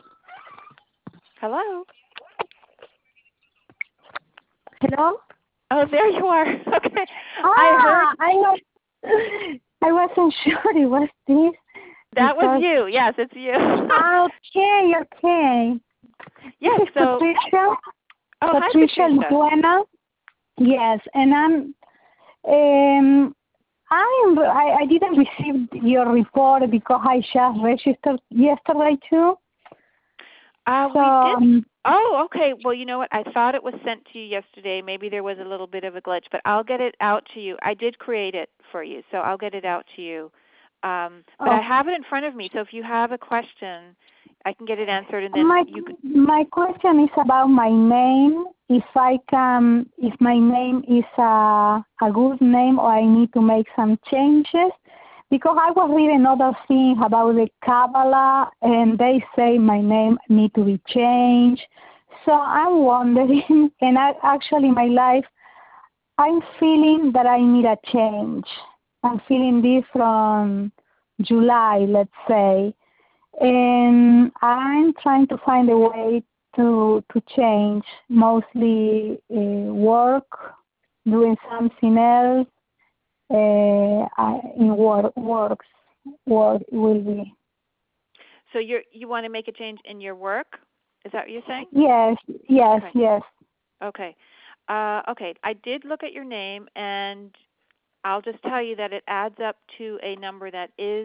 Hello? Hello? Oh, there you are. Okay. Ah, I heard I know. I wasn't sure it was this. that was Because, you. Yes, it's you. ah, okay, okay. Yes, This is so Patricia. oh, hi Patricia Patricia. Luduena. Yes, and I'm um I'm I, I didn't receive your report because I just registered yesterday too. Uh, So we did. um, Oh, okay. Well, you know what? I thought it was sent to you yesterday. Maybe there was a little bit of a glitch, but I'll get it out to you. I did create it for you, so I'll get it out to you. Um, but oh, I have it in front of me, so if you have a question, I can get it answered, and then my you could. my question is about my name. If I can, if my name is a a good name, or I need to make some changes. Because I was reading other things about the Kabbalah, and they say my name need to be changed. So I'm wondering, and I, actually my life, I'm feeling that I need a change. I'm feeling this from July, let's say, and I'm trying to find a way to to change, mostly uh, work, doing something else. Uh, I- in work, works, work will be. So you you want to make a change in your work? Is that what you're saying? Yes, yes, Okay. yes. Okay. Uh, okay. I did look at your name, and I'll just tell you that it adds up to a number that is,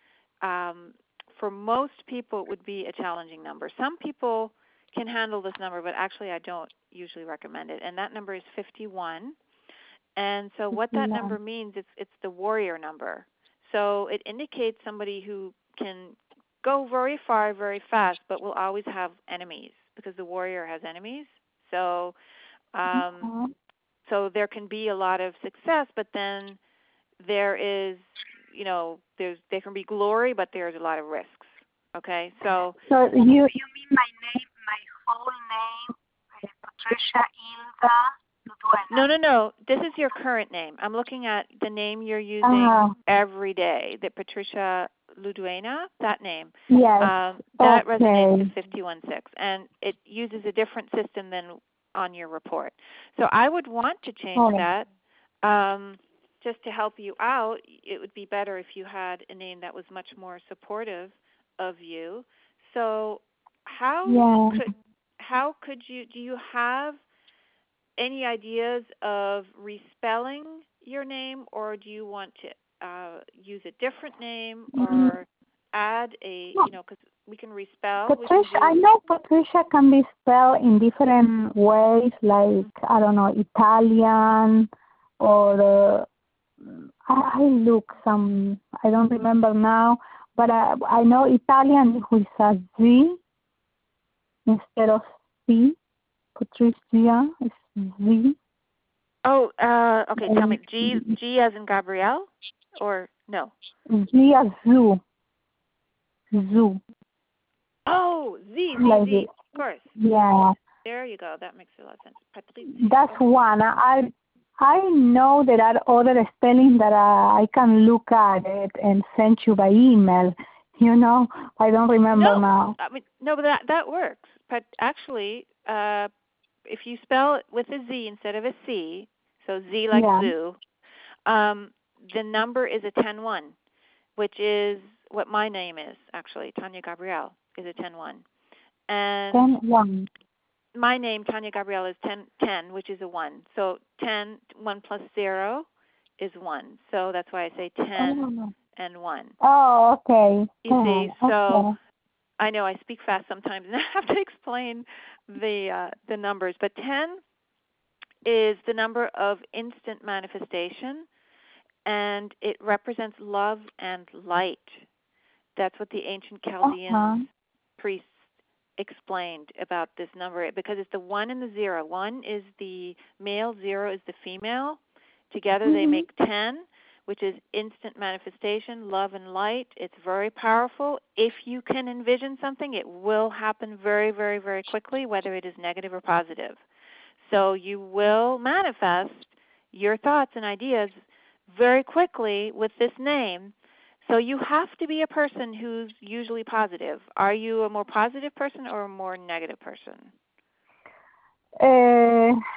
um, for most people, it would be a challenging number. Some people can handle this number, but actually I don't usually recommend it. And that number is fifty-one. And so what that Yeah. number means, it's it's the warrior number. So it indicates somebody who can go very far, very fast, but will always have enemies because the warrior has enemies. So um, Uh-huh. so there can be a lot of success, but then there is, you know, there's there can be glory, but there's a lot of risks. Okay, so So you you mean my name, my whole name, uh, Patricia Ilda Luduena? no, no, no. This is your current name. I'm looking at the name you're using Uh-huh. every day, the Patricia Luduena, that name. Yes. Um, that Okay. resonates to fifty-one six, and it uses a different system than on your report. So I would want to change Okay. that. Um, just to help you out, it would be better if you had a name that was much more supportive of you. So how Yeah. could how could you do you have any ideas of respelling your name, or do you want to uh, use a different name Mm, or add a, no. you know, because we can respell. We can Patricia, I do. know Patricia can be spelled in different ways, like, I don't know, Italian, or uh, I, I look some, I don't remember now, but I, I know Italian with a Z instead of C. Patricia is Z. Oh, uh, okay. Tell me, And G G as in Gabrielle, or no? Z as Zoo. Zoo. Oh, Z Z Like Z. this. Of course. Yeah. There you go. That makes a lot of sense. Patricia. That's one. I I know there are other spellings that I, I can look at it and send you by email. You know, I don't remember No, now. I mean no, but that that works. But actually, uh, if you spell it with a Z instead of a C, so Z like Yeah. zoo, um, the number is a ten one, which is what my name is actually. Tanya Gabrielle is a ten one, and Then one. my name Tanya Gabrielle is ten ten, which is a one. So ten one plus zero is one. So that's why I say ten Oh, and one. oh okay. You Oh, see, so okay. I know I speak fast sometimes and I have to explain the uh, the numbers, but ten is the number of instant manifestation, and it represents love and light. That's what the ancient Chaldeans Uh-huh. priests explained about this number, because it's the one and the zero. One is the male, zero is the female. Together they Mm-hmm. make ten, which is instant manifestation, love and light. It's very powerful. If you can envision something, it will happen very, very, very quickly, whether it is negative or positive. So you will manifest your thoughts and ideas very quickly with this name. So you have to be a person who's usually positive. Are you a more positive person or a more negative person? Uh,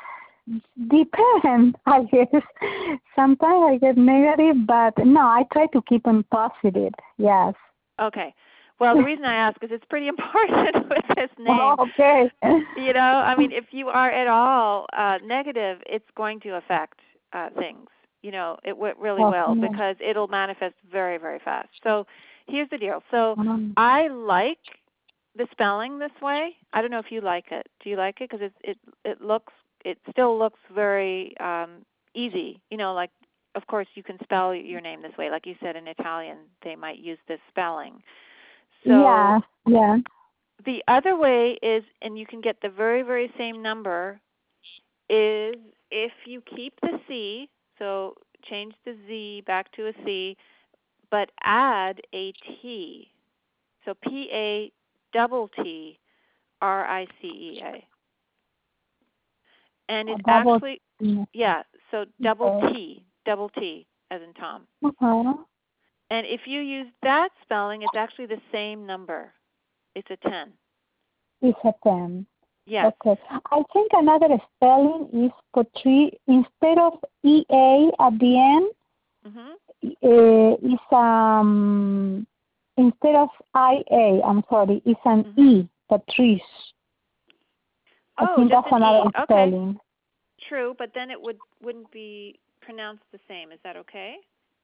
depends, I guess. Sometimes I get negative, but no, I try to keep them positive. Yes. Okay. Well, the reason I ask is it's pretty important with this name. Oh, okay. You know, I mean, if you are at all uh, negative, it's going to affect uh, things. You know, it w- really Oh, will yeah. because it'll manifest very, very fast. So here's the deal. So Um, I like the spelling this way. I don't know if you like it. Do you like it? Because it it it looks it still looks very um, easy. You know, like of course you can spell your name this way. Like you said in Italian, they might use this spelling. So yeah, yeah. the other way is, and you can get the very, very same number, is if you keep the C, so change the Z back to a C, but add a T. So P A double T R I C E A. And it A double actually, T. yeah, so double Okay. T, double T as in Tom. Okay. And if you use that spelling, it's actually the same number. It's a ten. It's a ten. Yes. Okay. I think another spelling is Potri. Instead of E A at the end, Mm-hmm. uh, is um instead of I A. I'm sorry, it's an Mm-hmm. E. Patrice. I Oh, think just that's an E. another Okay. spelling. True, but then it would wouldn't be pronounced the same. Is that okay?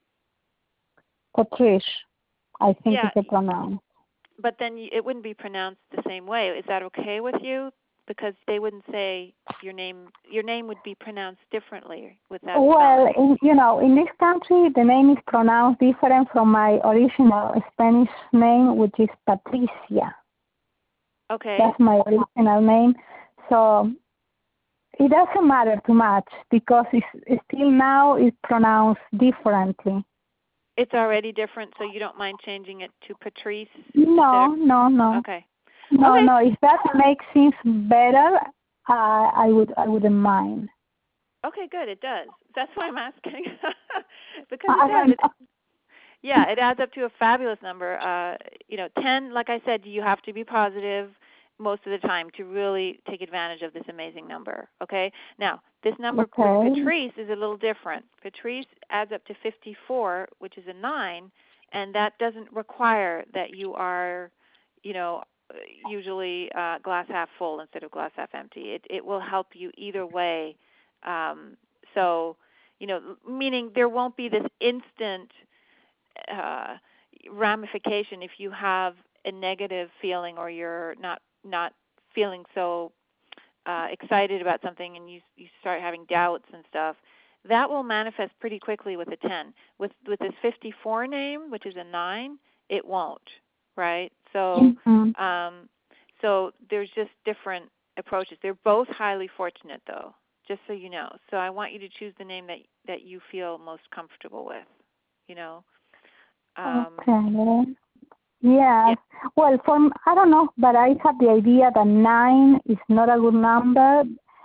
Patrice. I think Yeah, it's a pronoun. but then y- it wouldn't be pronounced the same way. Is that okay with you? Because they wouldn't say your name. Your name would be pronounced differently with that Well, spelling. in, you know, in this country, the name is pronounced different from my original Spanish name, which is Patricia. Okay. That's my original name. So it doesn't matter too much because it's, it's still now it's pronounced differently. It's already different, so you don't mind changing it to Patrice? No, Of, no, no. okay. No, Okay. no. If that makes things better, uh, I would, I wouldn't mind. Okay, good. It does. That's why I'm asking. Because I it does. don't It, yeah, it adds up to a fabulous number. Uh, you know, ten, like I said, you have to be positive most of the time to really take advantage of this amazing number, okay? Now, this number Okay. with Patrice is a little different. Patrice adds up to fifty-four, which is a nine, and that doesn't require that you are, you know, usually uh, glass half full instead of glass half empty. It, it will help you either way. Um, so, you know, meaning there won't be this instant uh, ramification if you have a negative feeling or you're not not feeling so uh, excited about something and you you start having doubts and stuff. That will manifest pretty quickly with a ten. With with this fifty-four name, which is a nine, it won't, right? So Mm-hmm. um, so there's just different approaches. They're both highly fortunate, though, just so you know. So I want you to choose the name that that you feel most comfortable with, you know. Um, Okay. Yeah. yeah. Well, from I don't know, but I have the idea that nine is not a good number,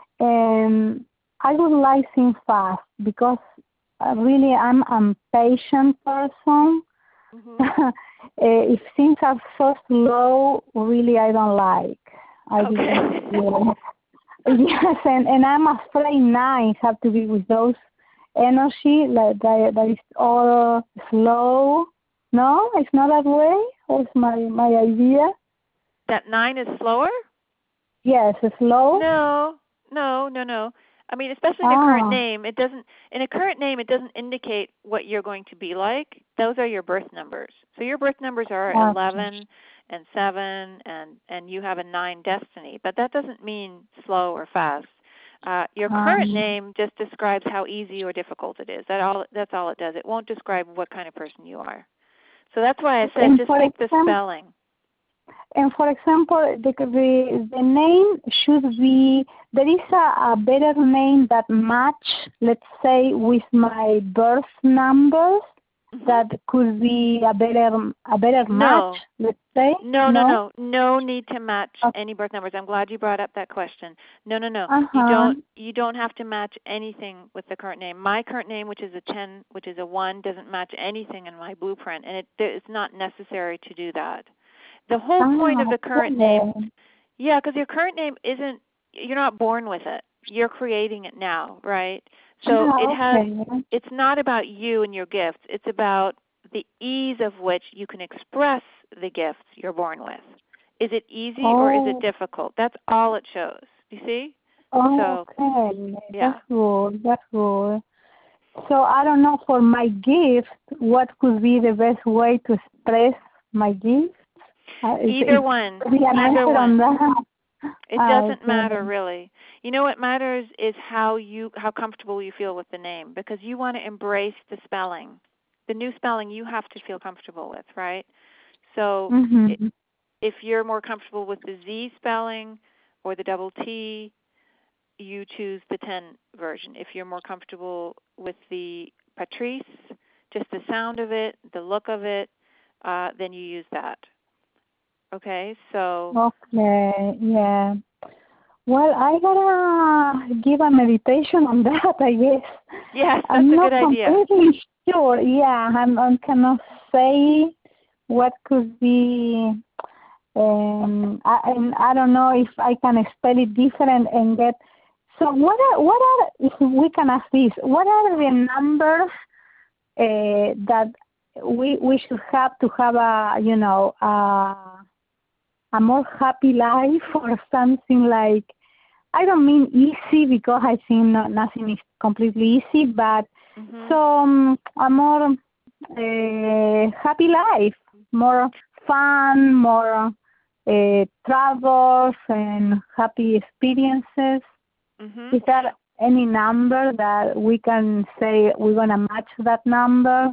and I would like things fast because uh, really I'm a patient person. Mm-hmm. If things are so slow, really I don't like. I Okay. really, yes, and, and I'm afraid nines have to be with those energy like that, that is all slow. No, it's not that way. What's my my idea? That nine is slower? Yes, it's slow. No, no, no, no. I mean, especially in a current Ah, name, it doesn't. In a current name, it doesn't indicate what you're going to be like. Those are your birth numbers. So your birth numbers are okay. eleven and seven, and and you have a nine destiny. But that doesn't mean slow or fast. Uh, your current Um, name just describes how easy or difficult it is. That all. That's all it does. It won't describe what kind of person you are. So that's why I said and just for keep the example, spelling. and for example, the the, the name should be there is a, a better name that match, let's say, with my birth numbers. Mm-hmm. That could be a better a better No. match, let's say. No, no, no, no need to match Okay. any birth numbers. I'm glad you brought up that question. No, no, no. Uh-huh. You don't. You don't have to match anything with the current name. My current name, which is a ten, which is a one, doesn't match anything in my blueprint, and it it's not necessary to do that. The whole Ah, point of the current name, okay. yeah, because your current name isn't. You're not born with it. You're creating it now, right? So Ah, it has. okay. It's not about you and your gifts. It's about the ease of which you can express the gifts you're born with. Is it easy or is it Oh, difficult? That's all it shows. You see? oh, So okay. yeah. That's good. That's good. So I don't know for my gift, what could be the best way to express my gift? Uh, is, Either is one. could be an Either answer on one. that? It Ah, doesn't matter okay. really. You know what matters is how you how comfortable you feel with the name, because you want to embrace the spelling. The new spelling you have to feel comfortable with, right? So i- Mm-hmm. if you're more comfortable with the Z spelling or the double T, you choose the ten version. If you're more comfortable with the Patrice, just the sound of it, the look of it, uh, then you use that. Okay, so Okay, yeah. Well, I gotta give a meditation on that, I guess. yes, that's I'm a not good idea. completely sure. Yeah, I'm, I cannot say what could be. Um, I, and I don't know if I can spell it different and get. So what are what are if we can ask this? What are the numbers uh, that we we should have to have a you know a a more happy life or something like? I don't mean easy because I think no, nothing is completely easy, but Mm-hmm. some a more uh, happy life, more fun, more uh, travels and happy experiences. Mm-hmm. Is there any number that we can say we're gonna match that number?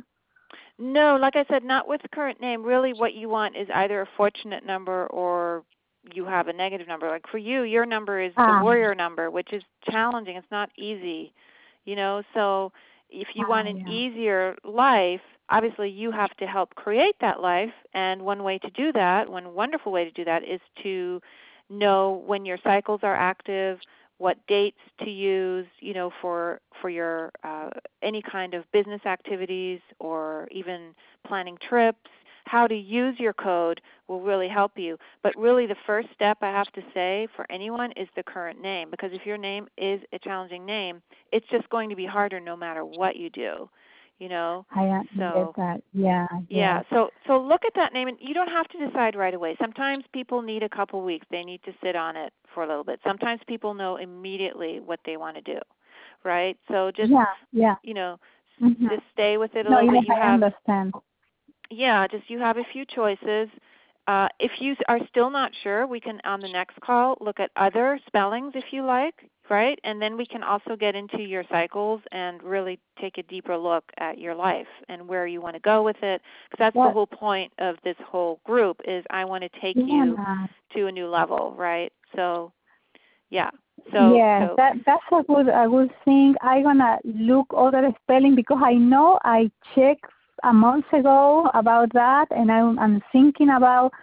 No, like I said, not with the current name. Really what you want is either a fortunate number or you have a negative number. Like for you, your number is the Ah, warrior number, which is challenging. It's not easy, you know. So if you ah, want an yeah. easier life, obviously you have to help create that life. And one way to do that, one wonderful way to do that is to know when your cycles are active, what dates to use, you know, for for your uh, any kind of business activities or even planning trips. How to use your code will really help you. But really the first step, I have to say, for anyone is the current name, because if your name is a challenging name, it's just going to be harder no matter what you do, you know. I uh, get So that. Yeah, yeah, yes. so so look at that name, and you don't have to decide right away. Sometimes people need a couple weeks. They need to sit on it for a little bit. Sometimes people know immediately what they want to do, right? So just, Yeah, yeah. you know, Mm-hmm. just stay with it a No, little bit. yes, You I have, understand. yeah, just you have a few choices. Uh, if you are still not sure, we can, on the next call, look at other spellings if you like, right? And then we can also get into your cycles and really take a deeper look at your life and where you want to go with it. Because that's the Well, whole point of this whole group is I want to take you yeah. to a new level, right? So, yeah. So, Yes, so that that's a good a good thing. I'm gonna look other spelling because I know I checked a month ago about that, and I'm I'm thinking about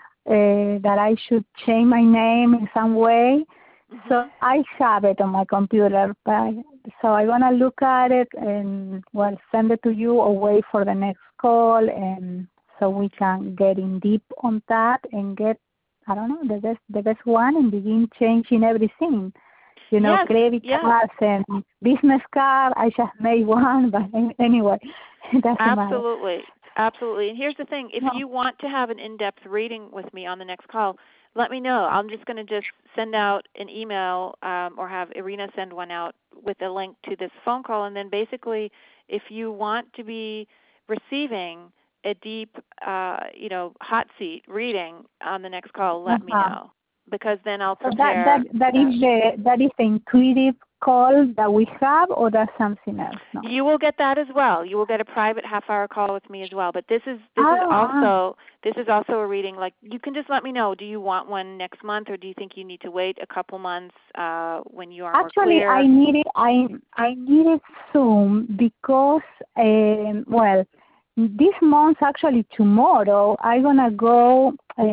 uh, that I should change my name in some way. mm-hmm. So I have it on my computer, but so I'm gonna look at it and well send it to you or wait for the next call, and so we can get in deep on that and get I don't know the best the best one and begin changing everything. You know, Yes, credit yeah. cards and business card. I just made one, but anyway, it doesn't Absolutely. Absolutely. And here's the thing. If matter. you want to have an in-depth reading with me on the next call, let me know. I'm just going to just send out an email um, or have Irina send one out with a link to this phone call. And then basically, if you want to be receiving a deep, uh, you know, hot seat reading on the next call, let me Uh-huh. know. Because then I'll So that prepare. that that Uh, is the that is the intuitive call that we have, or that's something else? No. You will get that as well. You will get a private half-hour call with me as well. But this is this is Ah, also this is also a reading. Like you can just let me know. Do you want one next month, or do you think you need to wait a couple months uh, when you are actually, more clear? I need it. I I need it soon because um, well, this month actually tomorrow I'm gonna go.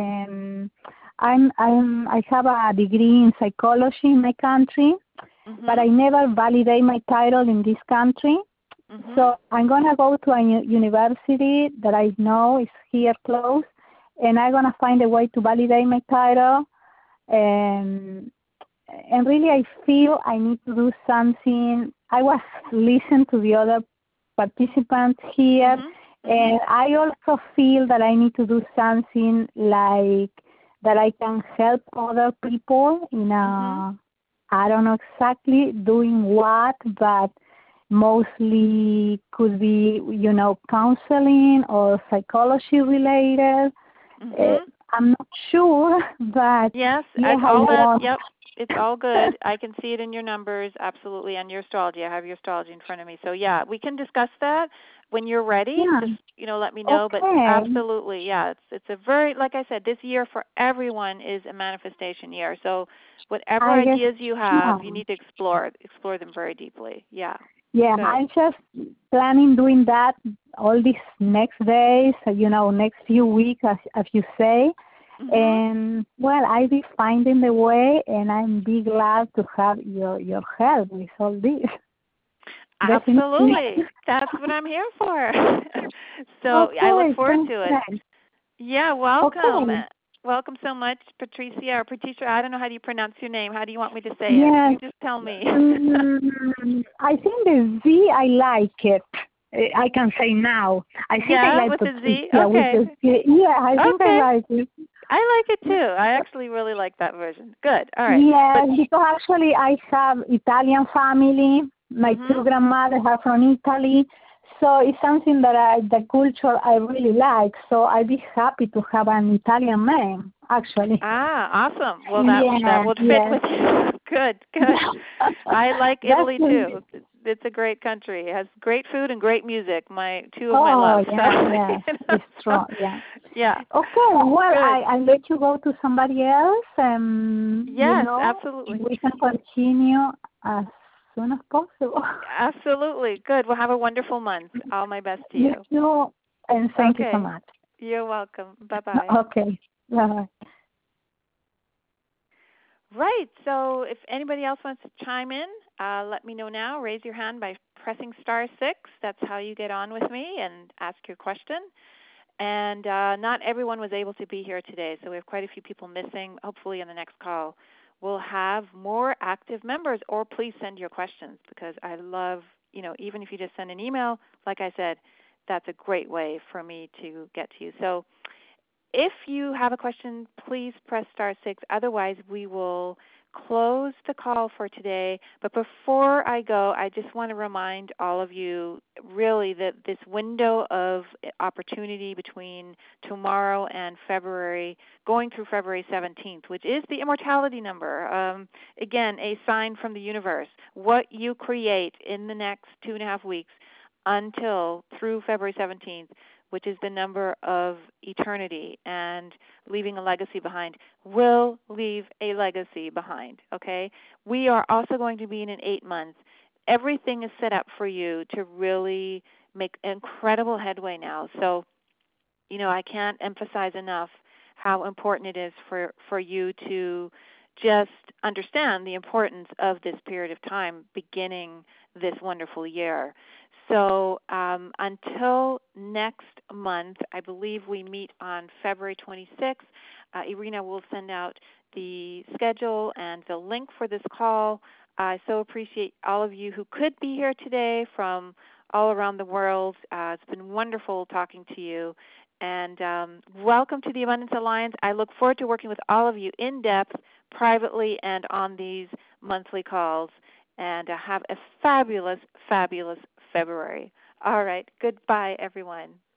Um, I'm I'm I have a degree in psychology in my country, Mm-hmm. but I never validate my title in this country. Mm-hmm. So I'm going to go to a university that I know is here close, and I'm going to find a way to validate my title. And and really I feel I need to do something. I was listening to the other participants here, Mm-hmm. and I also feel that I need to do something like that I can help other people in a, Mm-hmm. I don't know exactly doing what, but mostly could be, you know, counseling or psychology related. Mm-hmm. Uh, I'm not sure, but Yes, yeah, it's I all that. want. Yep, it's all good. I can see it in your numbers, absolutely, and your astrology. I have your astrology in front of me. So yeah, we can discuss that when you're ready. Yeah. Just you know, let me know. But Okay. absolutely, yeah, it's it's a very like I said, this year for everyone is a manifestation year. So whatever I guess, ideas you have, yeah. you need to explore explore them very deeply. Yeah. Yeah, Good. I'm just planning doing that all these next days, you know, next few weeks, as, as you say. Mm-hmm. And, well, I'll be finding the way, and I'm be glad to have your, your help with all this. Absolutely. That's what I'm here for. So okay, I look forward to it. thanks. Yeah, welcome. Okay. Welcome so much, Patricia or Patricia. I don't know how do you pronounce your name. How do you want me to say Yes. it? You just tell me. mm, I think the Z, I like it. I can say now. I think yeah, I like with the Z? Yeah, Okay. with the Z. Yeah, I think okay. I like it. I like it too. I actually really like that version. Good. All right. Yes, But, because actually I have Italian family. My mm-hmm. two grandmothers are from Italy. So it's something that I, the culture I really like. So I'd be happy to have an Italian name, actually. Ah, awesome. Well, that yeah, that would fit yes. with you. Good, good. I like Italy too. It's, it's a great country. It has great food and great music. My two of oh, my loves. yeah, So, yeah, you know, it's true, yeah. Yeah. Okay, well, Good. I, I let you go to somebody else, and yes, you know, absolutely. we can continue as soon as possible. Absolutely. Good. Well, have a wonderful month. All my best to you. You too, and thank okay. you so much. You're welcome. Bye-bye. Okay. Bye-bye. Right. So if anybody else wants to chime in, uh, let me know now. Raise your hand by pressing star six. That's how you get on with me and ask your question. And uh, not everyone was able to be here today, so we have quite a few people missing. Hopefully in the next call we'll have more active members, or please send your questions, because I love, you know, even if you just send an email, like I said, that's a great way for me to get to you. So if you have a question, please press star six. Otherwise, we will close the call for today. But before I go, I just want to remind all of you really that this window of opportunity between tomorrow and February, going through February seventeenth, which is the immortality number, um, again, a sign from the universe. What you create in the next two and a half weeks until through February seventeenth, which is the number of eternity and leaving a legacy behind, will leave a legacy behind, okay? We are also going to be in an eight months. Everything is set up for you to really make incredible headway now. So, you know, I can't emphasize enough how important it is for, for you to just understand the importance of this period of time beginning this wonderful year. So um, until next month, I believe we meet on February twenty-sixth. Uh, Irina will send out the schedule and the link for this call. I so appreciate all of you who could be here today from all around the world. Uh, it's been wonderful talking to you. And um, welcome to the Abundance Alliance. I look forward to working with all of you in depth, privately, and on these monthly calls. And uh, have a fabulous, fabulous February. All right. Goodbye, everyone.